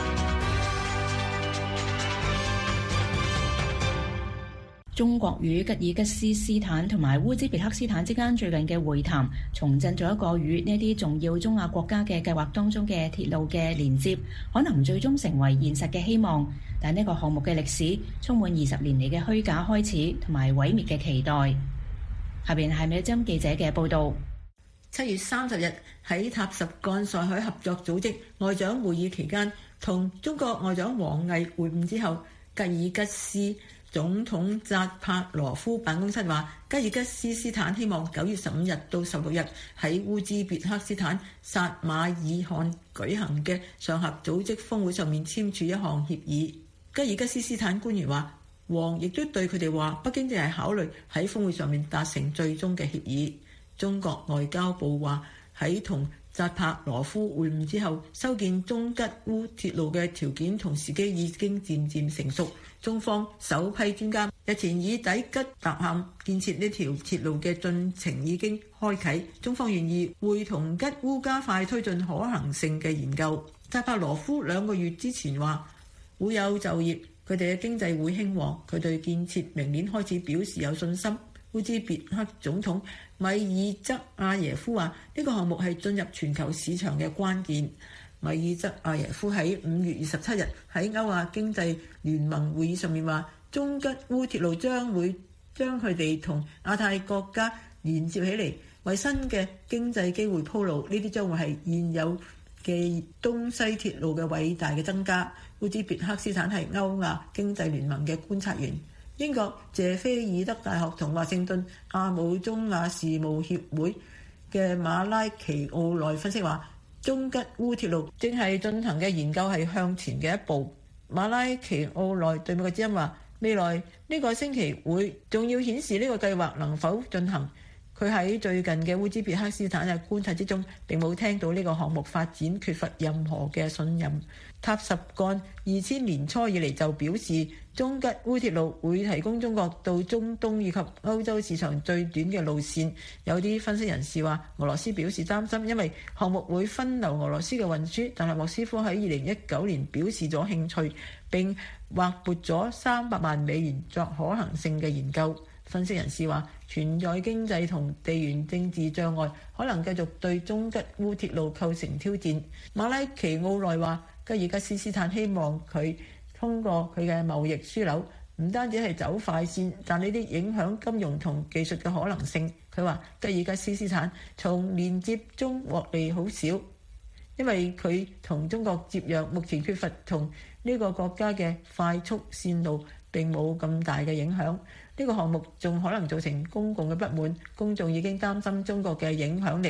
中國與吉爾吉斯斯坦同埋烏茲別克斯坦之間最近嘅會談，重振咗一個與呢啲重要中亞國家嘅計劃當中嘅鐵路嘅連接，可能最終成為現實嘅希望。但呢個項目嘅歷史充滿二十年嚟嘅虛假開始同埋毀滅嘅期待。下邊係美針記者嘅報導。 七月三十日喺塔什幹上海合作組織外長會議期間，同中國外長王毅會晤之後，吉爾吉斯總統扎帕羅夫辦公室話，吉爾吉斯斯坦希望九月十五日到十六日喺烏茲別克斯坦薩馬爾罕舉行嘅上合組織峰會上面簽署一項協議。吉爾吉斯斯坦官員話，王亦都對佢哋話，北京正係考慮喺峰會上面達成最終嘅協議。中國外交部話，喺同扎帕羅夫會晤之後，修建中吉烏鐵路嘅條件同時機已經漸漸成熟。中方首批專家日前以抵吉達坎建設呢條鐵路嘅進程已經開啟，中方願意會同吉烏加快推進可行性嘅研究。扎帕羅夫兩個月之前話會有就業，佢哋嘅經濟會興旺，佢對建設明年開始表示有信心。烏茲別克總統米爾則阿耶夫話，呢個項目係進入全球市場嘅關鍵。米爾則阿耶夫喺五月二十七日喺歐亞經濟聯盟會議上面話，中吉烏鐵路將會將佢哋同亞太國家連接起嚟，為新嘅經濟機會鋪路。呢啲將會係現有嘅東西鐵路嘅偉大嘅增加。烏茲別克斯坦係歐亞經濟聯盟嘅觀察員。英國謝菲爾德大學同華盛頓亞姆中亞事務協會嘅馬拉奇奧內分析話，中吉烏鐵路正係進行嘅研究係向前嘅一步。馬拉奇奧內對美國之音話，未來呢個星期會仲要顯示呢個計劃能否進行。佢喺最近嘅烏茲別克斯坦嘅觀察之中，並冇聽到呢個項目發展缺乏任何嘅信任。塔什幹二千年初以嚟就表示，中吉烏鐵路會提供中國到中東以及歐洲市場最短嘅路線。有啲分析人士話，俄羅斯表示擔心，因為項目會分流俄羅斯嘅運輸，但係莫斯科喺二零一九年表示咗興趣，並劃撥咗三百萬美元作可行性嘅研究。分析人士話，存在經濟同地緣政治障礙，可能繼續對中吉烏鐵路構成挑戰。馬拉奇奧內話，吉爾吉斯斯坦希望佢通過佢嘅貿易樞紐，唔單止係走快線，但呢啲影響金融同技術嘅可能性。佢話吉爾吉斯斯坦從連接中獲利好少，因為佢同中國接壤，目前缺乏同呢個國家嘅快速線路，並冇咁大嘅影響。呢個項目仲可能造成公共嘅不滿，公眾已經擔心中國嘅影響力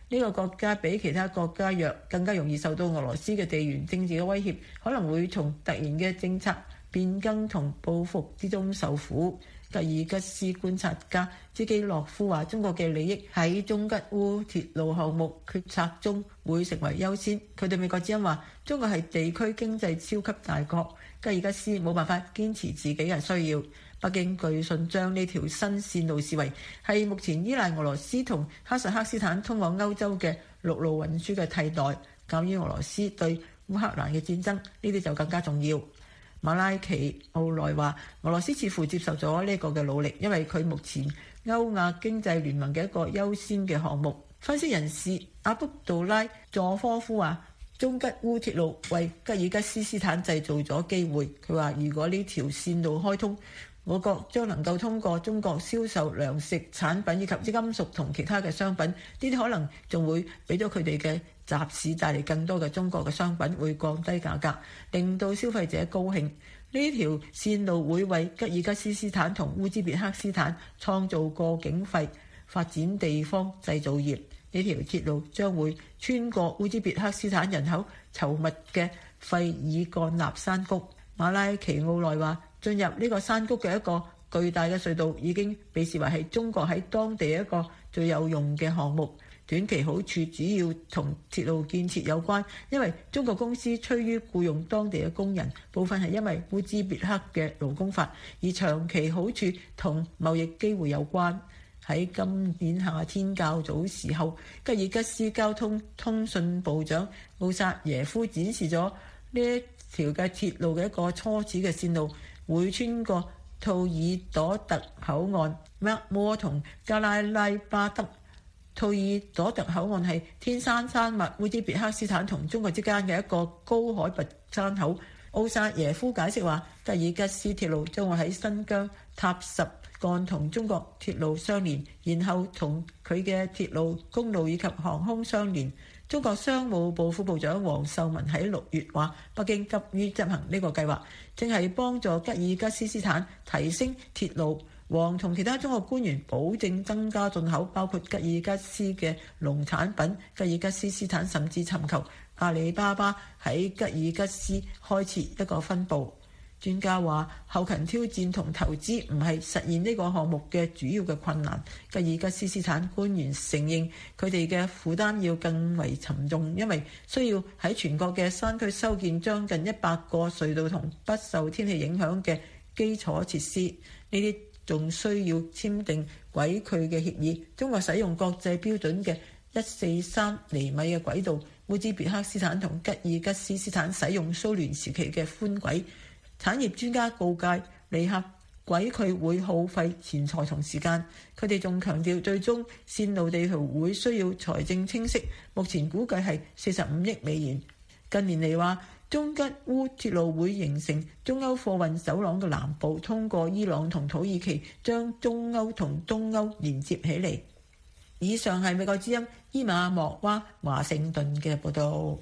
呢個國家比其他國家弱，更加容易受到俄羅斯嘅地緣政治嘅威脅，可能會從突然嘅政策變更同報復之中受苦。吉爾吉斯觀察家茲基洛夫話：中國嘅利益喺中吉烏鐵路項目決策中會成為優先。佢對美國之音話：中國係地區經濟超級大國，吉爾吉斯冇辦法堅持自己嘅需要。北京據信將呢條新線路視為係目前依賴俄羅斯同哈薩克斯坦通往歐洲嘅陸路運輸嘅替代。鑑於俄羅斯對烏克蘭嘅戰爭，呢啲就更加重要。馬拉奇奧內話：俄羅斯似乎接受咗呢個嘅努力，因為佢目前歐亞經濟聯盟嘅一個優先嘅項目。分析人士阿卜杜拉佐科夫話：中吉烏鐵路為吉爾吉斯斯坦製造咗機會。佢話：如果呢條線路開通，我國將能夠通過中國銷售糧食產品以及金屬同其他嘅商品，呢啲可能仲會俾咗佢哋嘅集市帶嚟更多嘅中國嘅商品，會降低價格，令到消費者高興。呢條線路會為吉爾吉斯斯坦同烏茲別克斯坦創造過境費，發展地方製造業。呢條鐵路將會穿過烏茲別克斯坦人口稠密嘅費爾幹納山谷。馬拉奇奧內話：進入呢個山谷嘅一個巨大嘅隧道已經被視為係中國喺當地一個最有用嘅項目。短期好處主要同鐵路建設有關，因為中國公司趨於僱用當地嘅工人，部分係因為烏茲別克嘅勞工法；而長期好處同貿易機會有關。喺今年夏天較早時候，吉爾吉斯交通通訊部長奧薩耶夫展示咗呢一條嘅鐵路嘅一個初始嘅線路，會穿過吐爾朵特口岸、麥摩同加拉拉巴德。吐爾朵特口岸係天山山脈烏茲別克斯坦同中國之間嘅一個高海拔山口。奧薩耶夫解釋話：吉爾吉斯鐵路將會喺新疆塔什幹同中國鐵路相連，然後同佢嘅鐵路、公路以及航空相連。中國商務部副部長王受文喺六月話：北京急於執行呢個計劃，正係幫助吉爾吉斯斯坦提升鐵路。王同其他中國官員保證增加進口，包括吉爾吉斯嘅農產品。吉爾吉斯斯坦甚至尋求阿里巴巴喺吉爾吉斯開設一個分部。專家話，後勤挑戰同投資唔係實現呢個項目嘅主要嘅困難。吉爾吉斯斯坦官員承認佢哋嘅負擔要更為沉重，因為需要喺全國嘅山區修建將近一百個隧道同不受天氣影響嘅基礎設施。呢啲仲需要簽訂軌距嘅協議。中國使用國際標準嘅一四三厘米嘅軌道，烏茲別克斯坦同吉爾吉斯斯坦使用蘇聯時期嘅寬軌。產業專家告誡離合軌距會耗費錢財同時間。佢哋仲強調，最終線路地圖會需要財政清晰，目前估計係四十五億美元。近年嚟話，中吉烏鐵路會形成中歐貨運走廊嘅南部，通過伊朗同土耳其，將中歐同東歐連接起嚟。以上係美國之音伊瑪莫娃華盛頓嘅報導。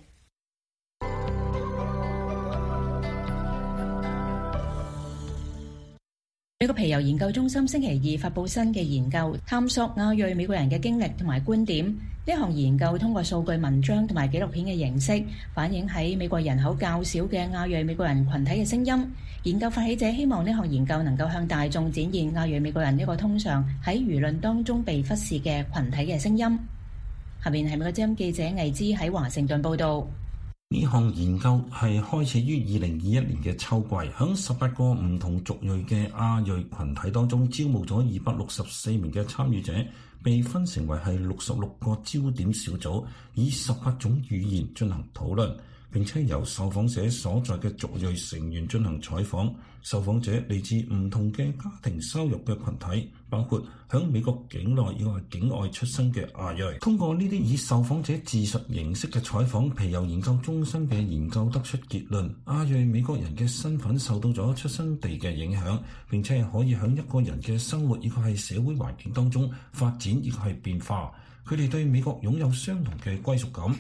美國皮尤研究中心星期二發佈新嘅研究，探索亞裔美國人嘅經歷同埋觀點。呢項研究通過數據文章同埋紀錄片嘅形式，反映喺美國人口較少嘅亞裔美國人群體嘅聲音。研究發起者希望呢項研究能夠向大眾展現亞裔美國人一個通常喺輿論當中被忽視嘅群體嘅聲音。下面係美國之音記者魏之喺華盛頓報導。 呢項研究係開始於二零二一年嘅秋季，響十八個唔同族裔嘅亞裔群體當中招募咗二百六十四名嘅參與者，被分成為係六十六個焦點小組，以十八種語言進行討論，並且由受訪者所在嘅族裔成員進行採訪。受訪者嚟自唔同嘅家庭收入嘅群體，包括響美國境內以及境外出生嘅亞裔。通過呢啲以受訪者自述形式嘅採訪，皮尤研究中心嘅研究得出結論：亞裔美國人嘅身份受到咗出生地嘅影響，並且係可以響一個人嘅生活以及係社會環境當中發展以及係變化。佢哋對美國擁有相同嘅歸屬感。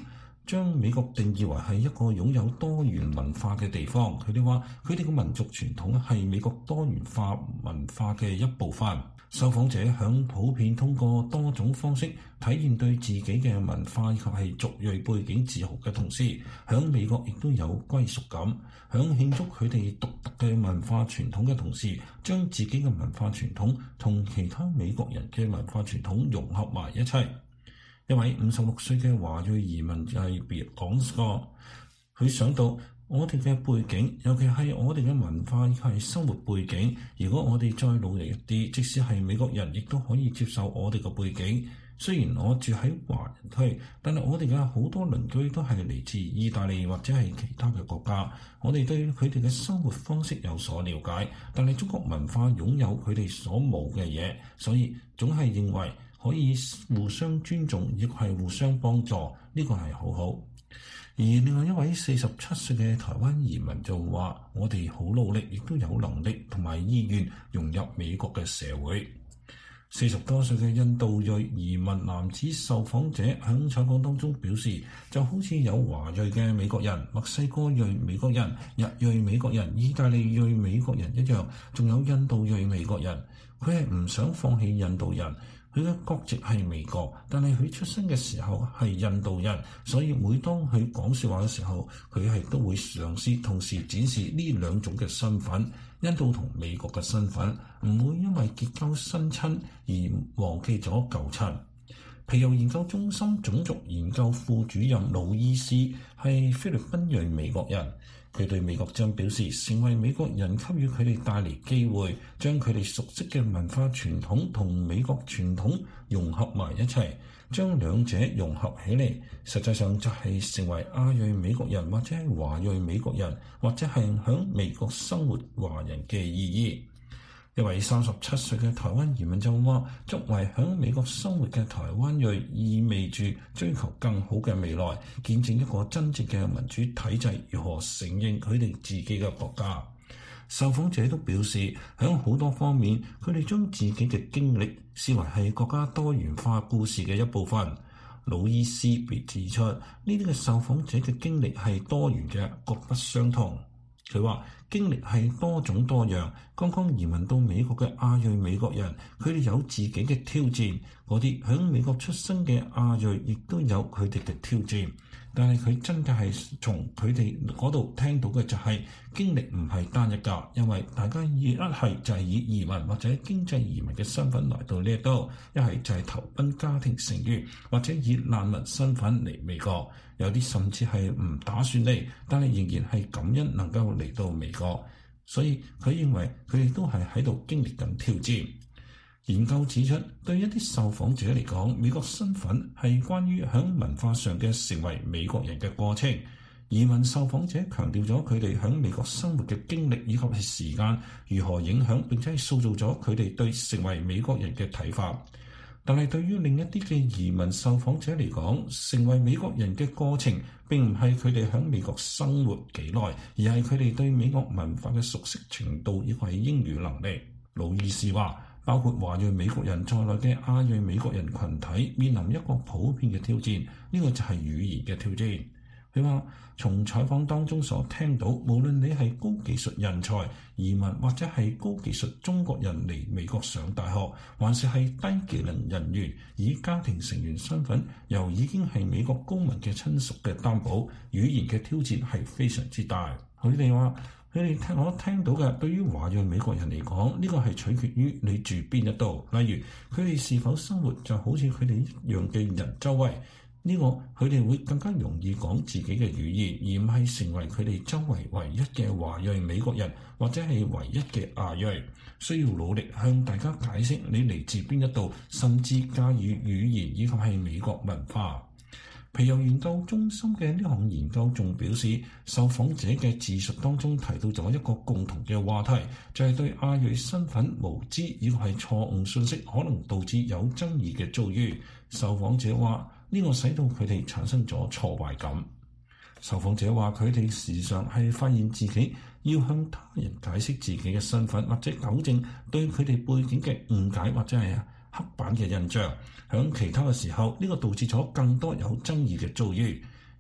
將美國定義為係一個擁有多元文化嘅地方。佢哋話佢哋嘅民族傳統係美國多元化文化嘅一部分。受訪者響普遍通過多種方式體現對自己嘅文化以及係族裔背景自豪嘅同時，響美國亦都有歸屬感。響慶祝佢哋獨特嘅文化傳統嘅同時，將自己嘅文化傳統同其他美國人嘅文化傳統融合埋一齊。一位五十六歲嘅華裔移民就係別講過，佢想到我哋嘅背景，尤其係我哋嘅文化係生活背景。如果我哋再努力一啲，即使係美國人，亦都可以接受我哋嘅背景。雖然我住喺華人區，但係我哋嘅好多鄰居都係嚟自意大利或者係其他嘅國家。我哋對佢哋嘅生活方式有所了解，但係中國文化擁有佢哋所冇嘅嘢，所以總係認為可以互相尊重，亦係互相幫助，呢個係好好。而另外一位四十七歲嘅台灣移民就話：我哋好努力，亦都有能力同埋意願融入美國嘅社會。四十多歲嘅印度裔移民男子受訪者喺採訪當中表示，就好似有華裔嘅美國人、墨西哥裔美國人、日裔美國人、意大利裔美國人一樣，仲有印度裔美國人。佢係唔想放棄印度人。佢嘅國籍係美國，但係佢出生嘅時候係印度人，所以每當佢講説話嘅時候，佢係都會嘗試同時展示呢兩種嘅身份，印度同美國嘅身份，唔會因為結交新親而忘記咗舊親。皮尤研究中心種族研究副主任魯伊斯係菲律賓裔美國人。佢對美國將表示，成為美國人給予佢哋帶嚟機會，將佢哋熟悉嘅文化傳統同美國傳統融合埋一齊，將兩者融合起嚟，實際上就係成為亞裔美國人或者係華裔美國人，或者係響美國生活華人嘅意義。一位三十七歲嘅台灣移民就話：作為響美國生活嘅台灣裔，意味住追求更好嘅未來，見證一個真正嘅民主體制如何承認佢哋自己嘅國家。受訪者都表示，響好多方面，佢哋將自己嘅經歷視為係國家多元化故事嘅一部分。魯伊斯別指出，呢啲嘅受訪者嘅經歷係多元嘅，各不相同。佢話經歷係多種多樣，剛剛移民到美國嘅亞裔美國人，佢哋有自己嘅挑戰，嗰啲響美國出生嘅亞裔亦都有佢哋嘅挑戰。但係佢真嘅係從佢哋嗰度聽到嘅就係、是、經歷唔係單一㗎，因為大家一係就係以移民或者經濟移民嘅身份來到呢一度，一係就係投奔家庭成員或者以難民身份嚟美國，有啲甚至係唔打算嚟，但係仍然係感恩能夠嚟到美國，所以佢認為佢哋都係喺度經歷緊挑戰。研究指出，對一啲受訪者嚟講，美國身份係關於響文化上嘅成為美國人嘅過程。移民受訪者強調咗佢哋響美國生活嘅經歷以及係時間如何影響並且係塑造咗佢哋對成為美國人嘅睇法。但係對於另一啲嘅移民受訪者嚟講，成為美國人嘅過程並唔係佢哋響美國生活幾耐，而係佢哋對美國文化嘅熟悉程度以及係英語能力。魯伊斯話，包括華裔美國人在內嘅亞裔美國人群體面臨一個普遍嘅挑戰，呢個就係語言嘅挑戰。佢話，從採訪當中所聽到，無論你係高技術人才、移民或者係高技術中國人嚟美國上大學，還是係低技能人員以家庭成員身份由已經係美國公民嘅親屬嘅擔保，語言嘅挑戰係非常之大。佢哋話，佢哋聽我聽到嘅，對於華裔美國人嚟講，呢個係取決於你住邊一度。例如，佢哋是否生活就好似佢哋一樣嘅人周圍，呢個佢哋會更加容易講自己嘅語言，而唔係成為佢哋周圍唯一嘅華裔美國人或者係唯一嘅亞裔。需要努力向大家解釋你嚟自邊一度，甚至駕馭語言以及係美國文化。皮尤研究中心嘅呢項研究仲表示，受訪者嘅自述當中提到咗一個共同嘅話題，就係、是、對亞裔身份無知以及係錯誤信息可能導致有爭議嘅遭遇。受訪者話呢、這個使到佢哋產生咗挫敗感。受訪者話佢哋時常係發現自己要向他人解釋自己嘅身份，或者糾正對佢哋背景嘅誤解或者係刻板嘅印象。響其他嘅時候，呢、這個導致咗更多有爭議嘅遭遇。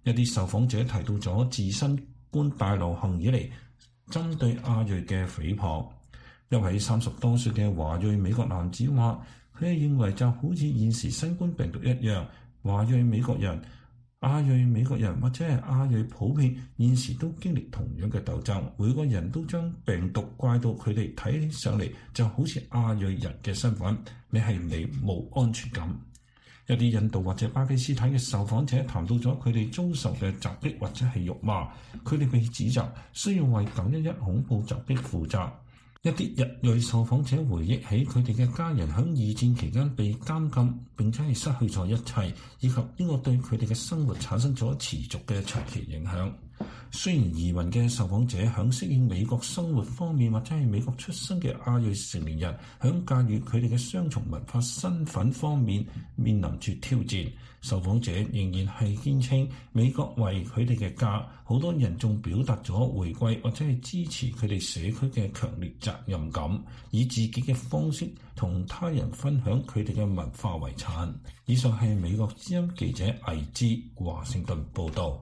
一啲受訪者提到咗自新冠大流行以嚟針對亞裔嘅誹謗。一位三十多歲嘅華裔美國男子話，佢係認為就好似現時新冠病毒一樣，華裔美國人、亞裔美國人或者係亞裔普遍現時都經歷同樣嘅鬥爭，每個人都將病毒怪到佢哋睇起上嚟就好似亞裔人嘅身份，你係你冇安全感。一啲印度或者巴基斯坦嘅受訪者談到咗佢哋遭受嘅襲擊或者係辱罵，佢哋被指責需要為九一一恐怖襲擊負責。一啲日裔受訪者回憶起佢哋嘅家人喺二戰期間被監禁，並且係失去咗一切，以及呢個對佢哋嘅生活產生咗持續嘅長期影響。雖然移民嘅受訪者喺適應美國生活方面，或者係美國出生嘅亞裔成年人喺駕馭佢哋嘅雙重文化身份方面面臨住挑戰，受訪者仍然係堅稱美國為佢哋嘅家。好多人仲表達咗回歸或者係支持佢哋社區嘅強烈責任感，以自己嘅方式同他人分享佢哋嘅文化遺產。以上係美國之音記者魏之華盛頓報導。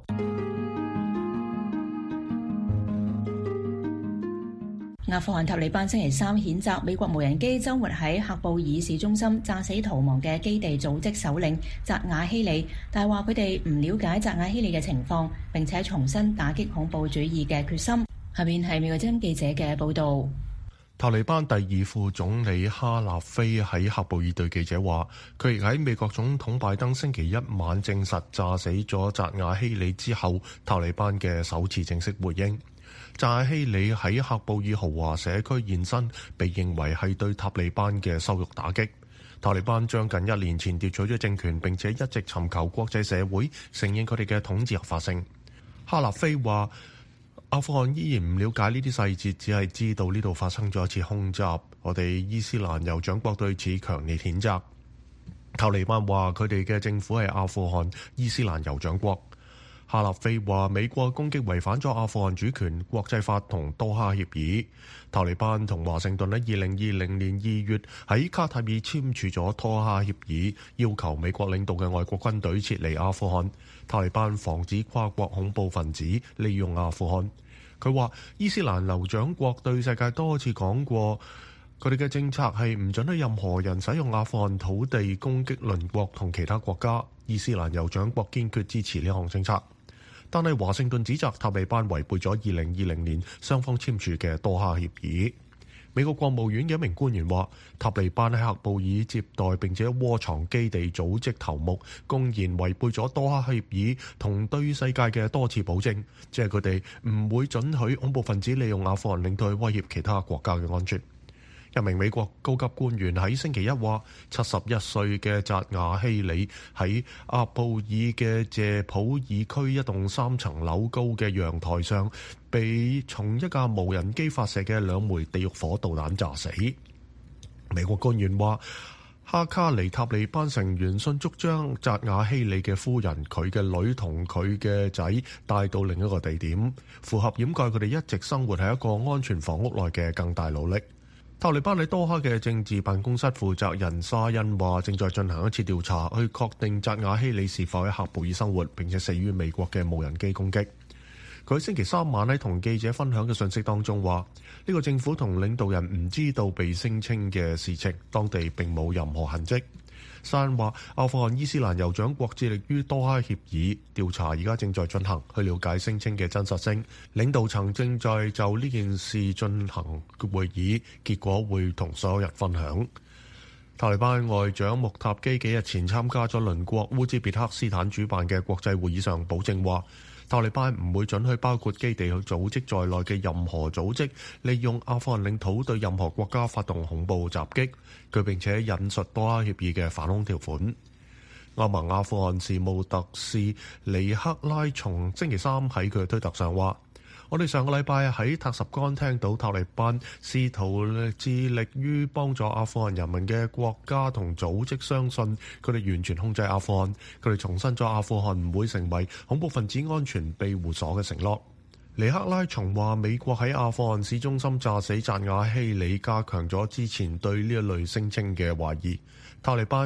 阿富汗塔利班星期三譴責美國無人機週末喺喀布爾市中心炸死逃亡嘅基地組織首領扎瓦希里，但係話佢哋唔了解扎瓦希里嘅情況，並且重新打擊恐怖主義嘅決心。下面係美國之音記者嘅報導。 塔利班第二副總理哈納菲喺喀布爾對記者話，佢亦喺美國總統拜登星期一晚證實炸死咗扎瓦希里之後，塔利班嘅首次正式回應。扎瓦希里喺喀布爾豪華社區現身，被認為係對塔利班嘅羞辱打擊。塔利班將近一年前奪取咗政權，並且一直尋求國際社會承認佢哋嘅統治合法性。哈納菲話，阿富汗依然唔了解呢啲細節，只係知道呢度發生咗一次空襲。我哋伊斯蘭酋長國對此強烈譴責。塔利班話佢哋嘅政府係阿富汗伊斯蘭酋長國。哈納菲話美國攻擊違反咗阿富汗主權、國際法同多哈協議。塔利班同華盛頓喺二零二零年二月喺卡塔爾簽署咗多哈協議，要求美國領導嘅外國軍隊撤離阿富汗。塔利班防止跨國恐怖分子利用阿富汗。佢話伊斯蘭酋長國對世界多次講過，佢哋嘅政策係唔准許任何人使用阿富汗土地攻擊鄰國同其他國家。伊斯蘭酋長國堅決支持呢項政策。但係華盛頓指責塔利班違背咗二零二零年雙方簽署嘅多哈協議。美國國務院嘅一名官員話，塔利班喺喀布爾接待並且窩藏基地組織頭目，公然違背咗多哈協議同對世界嘅多次保證，即係佢哋唔會准許恐怖分子利用阿富汗領土去威脅其他國家嘅安全。一名美國高級官員喺星期一話，七十一歲嘅扎瓦希里喺阿布爾嘅謝普爾區一棟三層樓高嘅陽台上，被從一架無人機發射嘅兩枚地獄火導彈炸死。美國官員話，哈卡尼塔利班成員迅速將扎瓦希里嘅夫人、佢嘅女同佢嘅仔帶到另一個地點，符合掩蓋佢哋一直生活喺一個安全房屋內嘅更大努力。塔利班喺多哈嘅政治辦公室負責人沙恩話，正在進行一次調查，去確定扎瓦希里是否喺喀布爾生活，並且死於美國嘅無人機攻擊。佢喺星期三晚喺同記者分享嘅信息當中話，呢個政府同領導人唔知道被聲稱嘅事情，當地並冇任何痕跡。沙恩話，阿富汗伊斯蘭酋長國致力於多哈協議調查，而家正在進行，去了解聲稱嘅真實性。領導層正在就呢件事進行會議，結果會同所有人分享。塔利班外長穆塔基幾日前參加咗鄰國烏茲別克斯坦主辦嘅國際會議上，保證話塔利班唔會准許包括基地組織在內嘅任何組織利用阿富汗領土對任何國家發動恐怖襲擊。佢並且引述多哈協議嘅反恐條款。歐盟阿富汗事務特使尼克拉松星期三喺佢嘅推特上話，我哋上個禮拜喺塔什干聽到塔利班試圖致力於幫助阿富汗人民嘅國家同組織相信佢哋完全控制阿富汗，佢哋重申咗阿富汗唔會成為恐怖分子安全庇護所嘅承諾。尼克拉松話，美國喺阿富汗市中心炸死扎瓦希里，加強咗之前對呢一類聲稱嘅懷疑。塔利班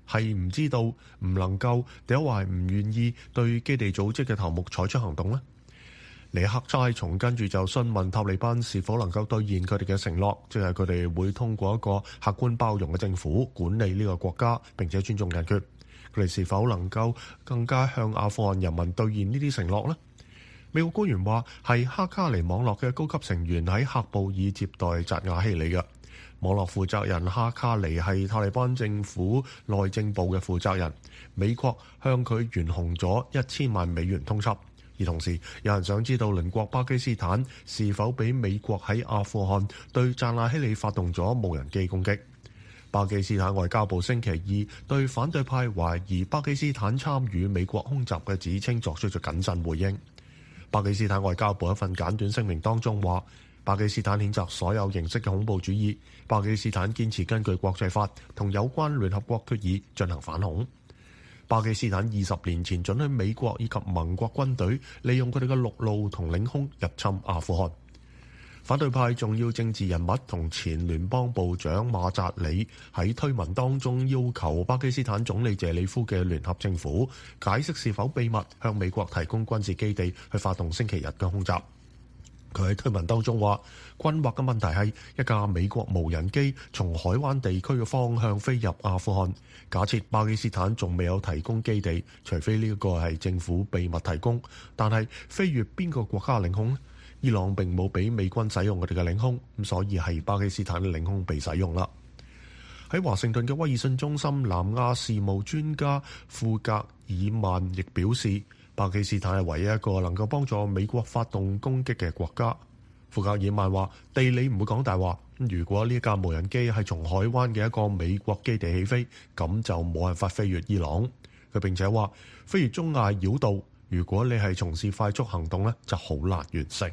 係唔知道、唔能夠，定係唔願意對基地組織嘅頭目採取行動呢？尼克齋松跟住就詢問塔利班是否能夠兌現佢哋嘅承諾，即係佢哋會通過一個客觀包容嘅政府管理呢個國家，並且尊重人權。佢哋是否能夠更加向阿富汗人民兌現呢啲承諾呢？美國官員話係哈卡尼網絡嘅高級成員喺喀布爾接待扎亞希里嘅。網絡負責人哈卡尼係塔利班政府內政部嘅負責人，美國向佢懸紅咗一千萬美元通緝。而同時，有人想知道鄰國巴基斯坦是否俾美國喺阿富汗對扎亞希里發動咗無人機攻擊。巴基斯坦外交部星期二對反對派懷疑巴基斯坦參與美國空襲嘅指稱作出咗謹慎回應。巴基斯坦外交部一份簡短聲明當中話，巴基斯坦譴責所有形式嘅恐怖主義，巴基斯坦堅持根據國際法同有關聯合國決議進行反恐。巴基斯坦二十年前准許美國以及盟國軍隊利用佢哋嘅陸路同領空入侵阿富汗。反對派重要政治人物同前聯邦部長馬扎里喺推文當中要求巴基斯坦總理謝里夫嘅聯合政府解釋是否秘密向美國提供軍事基地去發動星期日嘅空襲。佢喺推文當中話，困惑嘅問題係一架美國無人機從海灣地區嘅方向飛入阿富汗，假設巴基斯坦仲未有提供基地，除非呢個係政府秘密提供，但係飛越邊個國家領空呢？伊朗並冇俾美軍使用佢哋嘅領空，咁所以係巴基斯坦嘅領空被使用啦。喺華盛頓嘅威爾遜中心南亞事務專家庫格爾曼亦表示，巴基斯坦係唯一一個能夠幫助美國發動攻擊嘅國家。庫格爾曼話：地理唔會講大話，如果呢架無人機係從海灣嘅一個美國基地起飛，咁就冇辦法飛越伊朗。佢並且話，飛越中亞繞道，如果你係從事快速行動呢，就好難完成。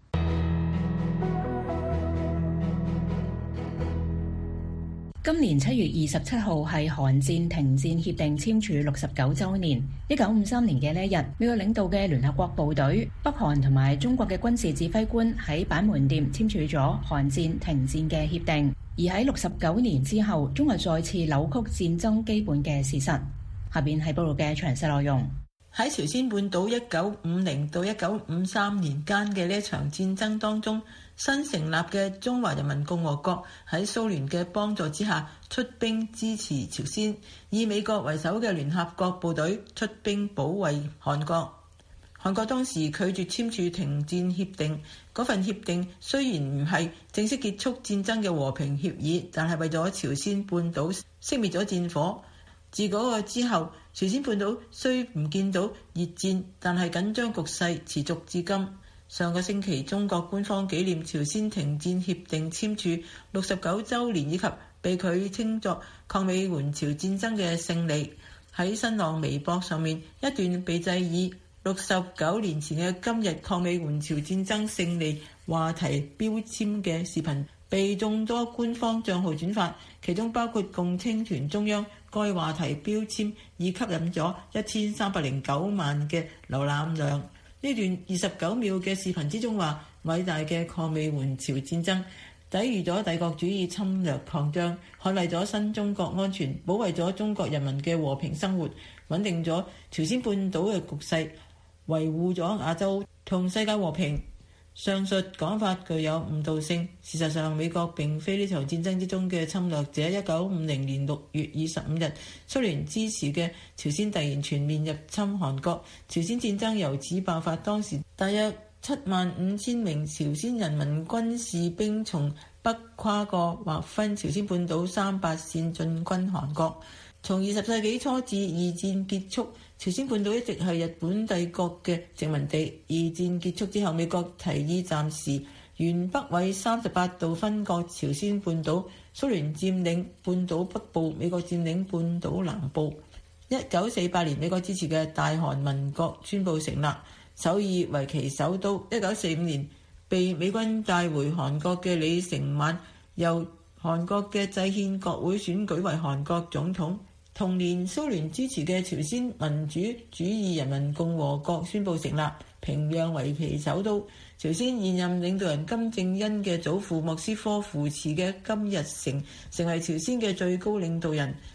今年七月二十七號係韓戰停戰協定簽署六十九週年。一九五三年嘅呢一日，美國領導嘅聯合國部隊、北韓同埋中國嘅軍事指揮官喺板門店簽署咗韓戰停戰嘅協定。而喺六十九年之後，中國再次扭曲戰爭基本嘅事實。下邊係報道嘅詳細內容。 喺朝鮮半島一九五零到一九五三年間嘅呢一場戰爭當中，新成立嘅中華人民共和國喺蘇聯嘅幫助之下出兵支持朝鮮，以美國為首嘅聯合國部隊出兵保衛韓國。韓國當時拒絕簽署停戰協定，嗰份協定雖然唔係正式結束戰爭嘅和平協議，但係為咗朝鮮半島熄滅咗戰火。自嗰個之後，朝鮮半島雖唔見到熱戰，但係緊張局勢持續至今。上個星期，中國官方紀念朝鮮停戰協定簽署六十九週年，以及被佢稱作抗美援朝戰爭嘅勝利。喺新浪微博上面，一段被製以六十九年前嘅今日抗美援朝戰爭勝利話題標籤嘅視頻被眾多官方賬號轉發，其中包括共青團中央。該話題標籤已吸引咗一千三百零九萬嘅瀏覽量。呢段二十九秒嘅視頻之中話，偉大嘅抗美援朝戰爭抵禦咗帝國主義侵略擴張，捍衛咗新中國安全，保衛咗中國人民嘅和平生活，穩定咗朝鮮半島嘅局勢，維護咗亞洲同世界和平。上述講法具有誤導性。事實上，美國並非呢場戰爭之中嘅侵略者。一九五零年六月二十五日，蘇聯支持嘅朝鮮突然全面入侵韓國，朝鮮戰爭由此爆發。當時大約七萬五千名朝鮮人民軍士兵從北跨過劃分朝鮮半島三八線進軍韓國。從二十世紀初至二戰結束，朝鮮半島一直係日本帝國嘅殖民地。二戰結束之後，美國提議暫時原北緯三十八度分割朝鮮半島，蘇聯佔領半島北部，美國佔領半島南部。一九四八年，美國支持嘅大韓民國宣布成立，首爾為其首都。一九四五年，被美軍帶回韓國嘅李承晚由韓國嘅制憲國會選舉為韓國總統。同年，蘇聯支持嘅朝鮮民主主義人民共和國宣布成立，平壤為其首都。朝鮮現任領導人金正恩嘅祖父莫斯科扶持嘅金日成成為朝鮮嘅最高領導人。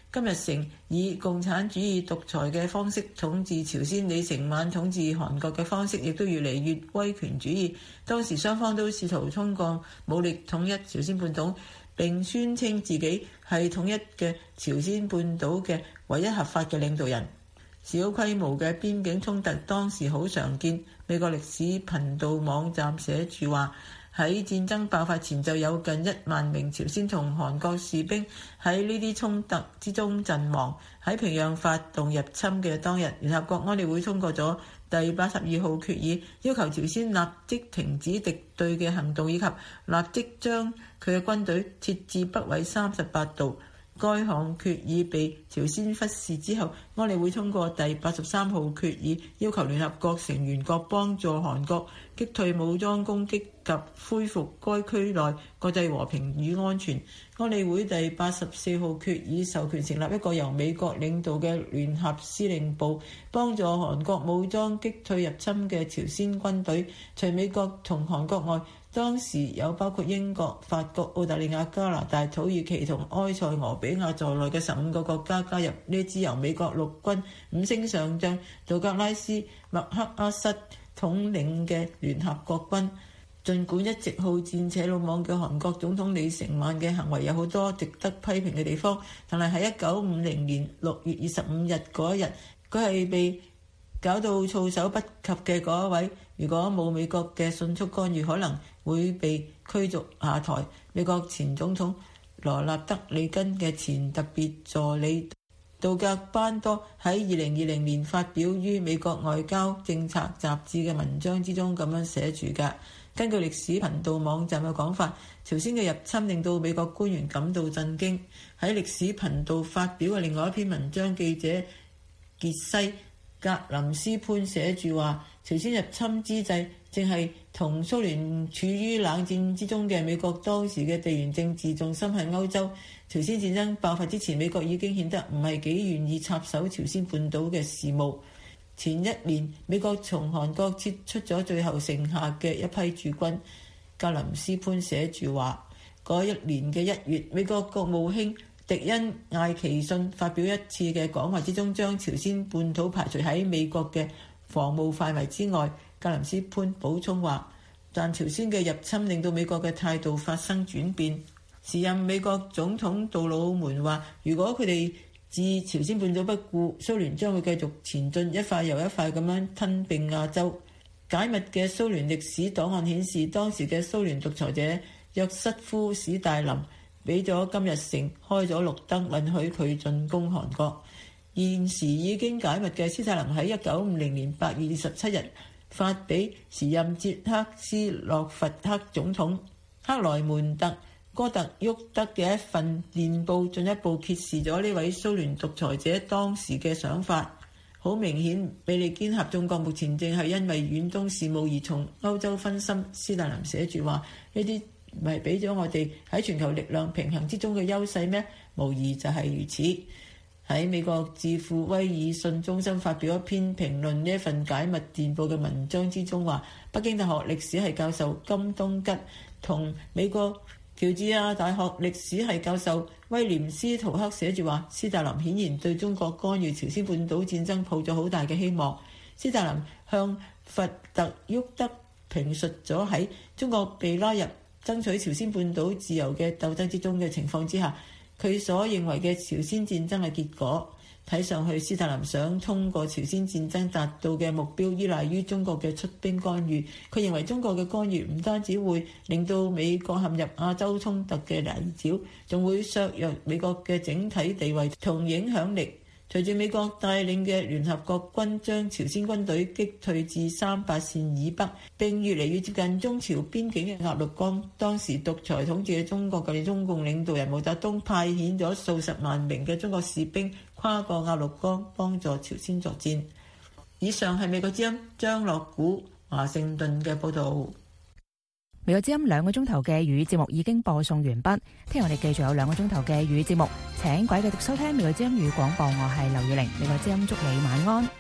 金日成以共產主義獨裁嘅方式統治朝鮮，李承晚統治韓國嘅方式亦都越嚟越威權主義。當時雙方都試圖通過武力統一朝鮮半島，並宣稱自己係統一嘅朝鮮半島嘅唯一合法嘅領導人。小規模嘅邊境衝突當時好常見。美國歷史頻道網站寫住話，喺戰爭爆發前就有近一萬名朝鮮同韓國士兵喺呢啲衝突之中陣亡。喺平壤發動入侵嘅當日，聯合國安理會通過咗第八十二號決議，要求朝鮮立即停止敵對嘅行動，以及立即將佢嘅軍隊撤至北緯三十八度。該項決議被朝鮮忽視之後，安理會通過第八十三號決議，要求聯合國成員國幫助韓國擊退武裝攻擊及恢復該區內國際和平與安全。安理會第八十四號決議授權成立一個由美國領導嘅聯合司令部，幫助韓國武裝擊退入侵嘅朝鮮軍隊。除美國同韓國外，當時有包括英國、法國、澳大利亞、加拿大、土耳其同埃塞俄比亞在內嘅十五個國家加入呢支由美國陸軍五星上將道格拉斯·麥克阿瑟統領嘅聯合國軍。儘管一直好戰且魯莽嘅韓國總統李承晚嘅行為有好多值得批評嘅地方，但係喺一九五零年六月二十五日嗰一日，佢係被搞到措手不及嘅嗰一位。如果冇美國嘅迅速干預，可能會被驅逐下台。美國前總統羅納德·里根嘅前特別助理杜格班多喺二零二零年發表於美國外交政策雜誌嘅文章之中咁樣寫住㗎。根據歷史頻道網站嘅講法，朝鮮嘅入侵令到美國官員感到震驚。喺歷史頻道發表嘅另外一篇文章，記者傑西格林斯潘寫住話，朝鮮入侵之際，正係同蘇聯處於冷戰之中嘅美國當時嘅地緣政治重心係歐洲。朝鮮戰爭爆發之前，美國已經顯得唔係幾願意插手朝鮮半島嘅事務。前一年，美國從韓國撤出咗最後剩下嘅一批駐軍。格林斯潘寫住話，嗰一年嘅一月，美國國務卿迪恩艾奇遜發表一次嘅講話之中，將朝鮮半島排除喺美國嘅防務範圍之外。格林斯潘補充話，但朝鮮嘅入侵令到美國嘅態度發生轉變。時任美國總統杜魯門話，如果佢哋置朝鮮半島不顧，蘇聯將會繼續前進，一塊又一塊咁樣吞併亞洲。解密嘅蘇聯歷史檔案顯示，當時嘅蘇聯獨裁者約瑟夫史大林俾咗金日成開咗綠燈，允許佢進攻韓國。現時已經解密嘅斯大林喺一九五零年八月二十七日發俾時任捷克斯洛伐克總統克萊門特哥特沃德嘅一份電報，進一步揭示咗呢位蘇聯獨裁者當時嘅想法。好明顯，美利堅合眾國目前正係因為遠東事務而從歐洲分心。斯大林寫住話，呢啲唔係俾咗我哋喺全球力量平衡之中嘅優勢咩？無疑就係如此。喺美國智庫威爾遜中心發表一篇評論呢一份解密電報嘅文章之中話，北京大學歷史系教授金東吉同美國喬治亞大學歷史系教授威廉斯圖克寫住話，斯大林顯然對中國干預朝鮮半島戰爭抱咗好大嘅希望。斯大林向弗特沃德評述咗喺中國被拉入爭取朝鮮半島自由嘅鬥爭之中嘅情況之下，佢所認為嘅朝鮮戰爭嘅結果。睇上去，斯大林想通過朝鮮戰爭達到嘅目標依賴於中國嘅出兵干預。佢認為中國嘅干預唔單止會令到美國陷入亞洲衝突嘅泥沼，仲會削弱美國嘅整體地位同影響力。隨住美國帶領嘅聯合國軍將朝鮮軍隊擊退至三八線以北並越嚟越接近中朝邊境嘅鴨綠江，當時獨裁統治嘅中國嘅中共領導人毛澤東派遣咗數十萬名嘅中國士兵跨過鴨綠江幫助朝鮮作戰。以上係美國之音張樂古華盛頓嘅報導。 美國之音兩個鐘頭嘅語節目已經播送完畢，聽日我哋繼續有兩個鐘頭嘅語節目，請各位繼續收聽美國之音語廣播，我係劉宇玲，美國之音祝你晚安。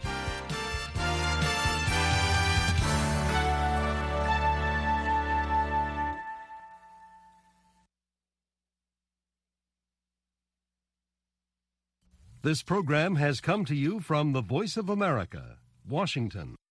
This program has come to you from the Voice of America, Washington.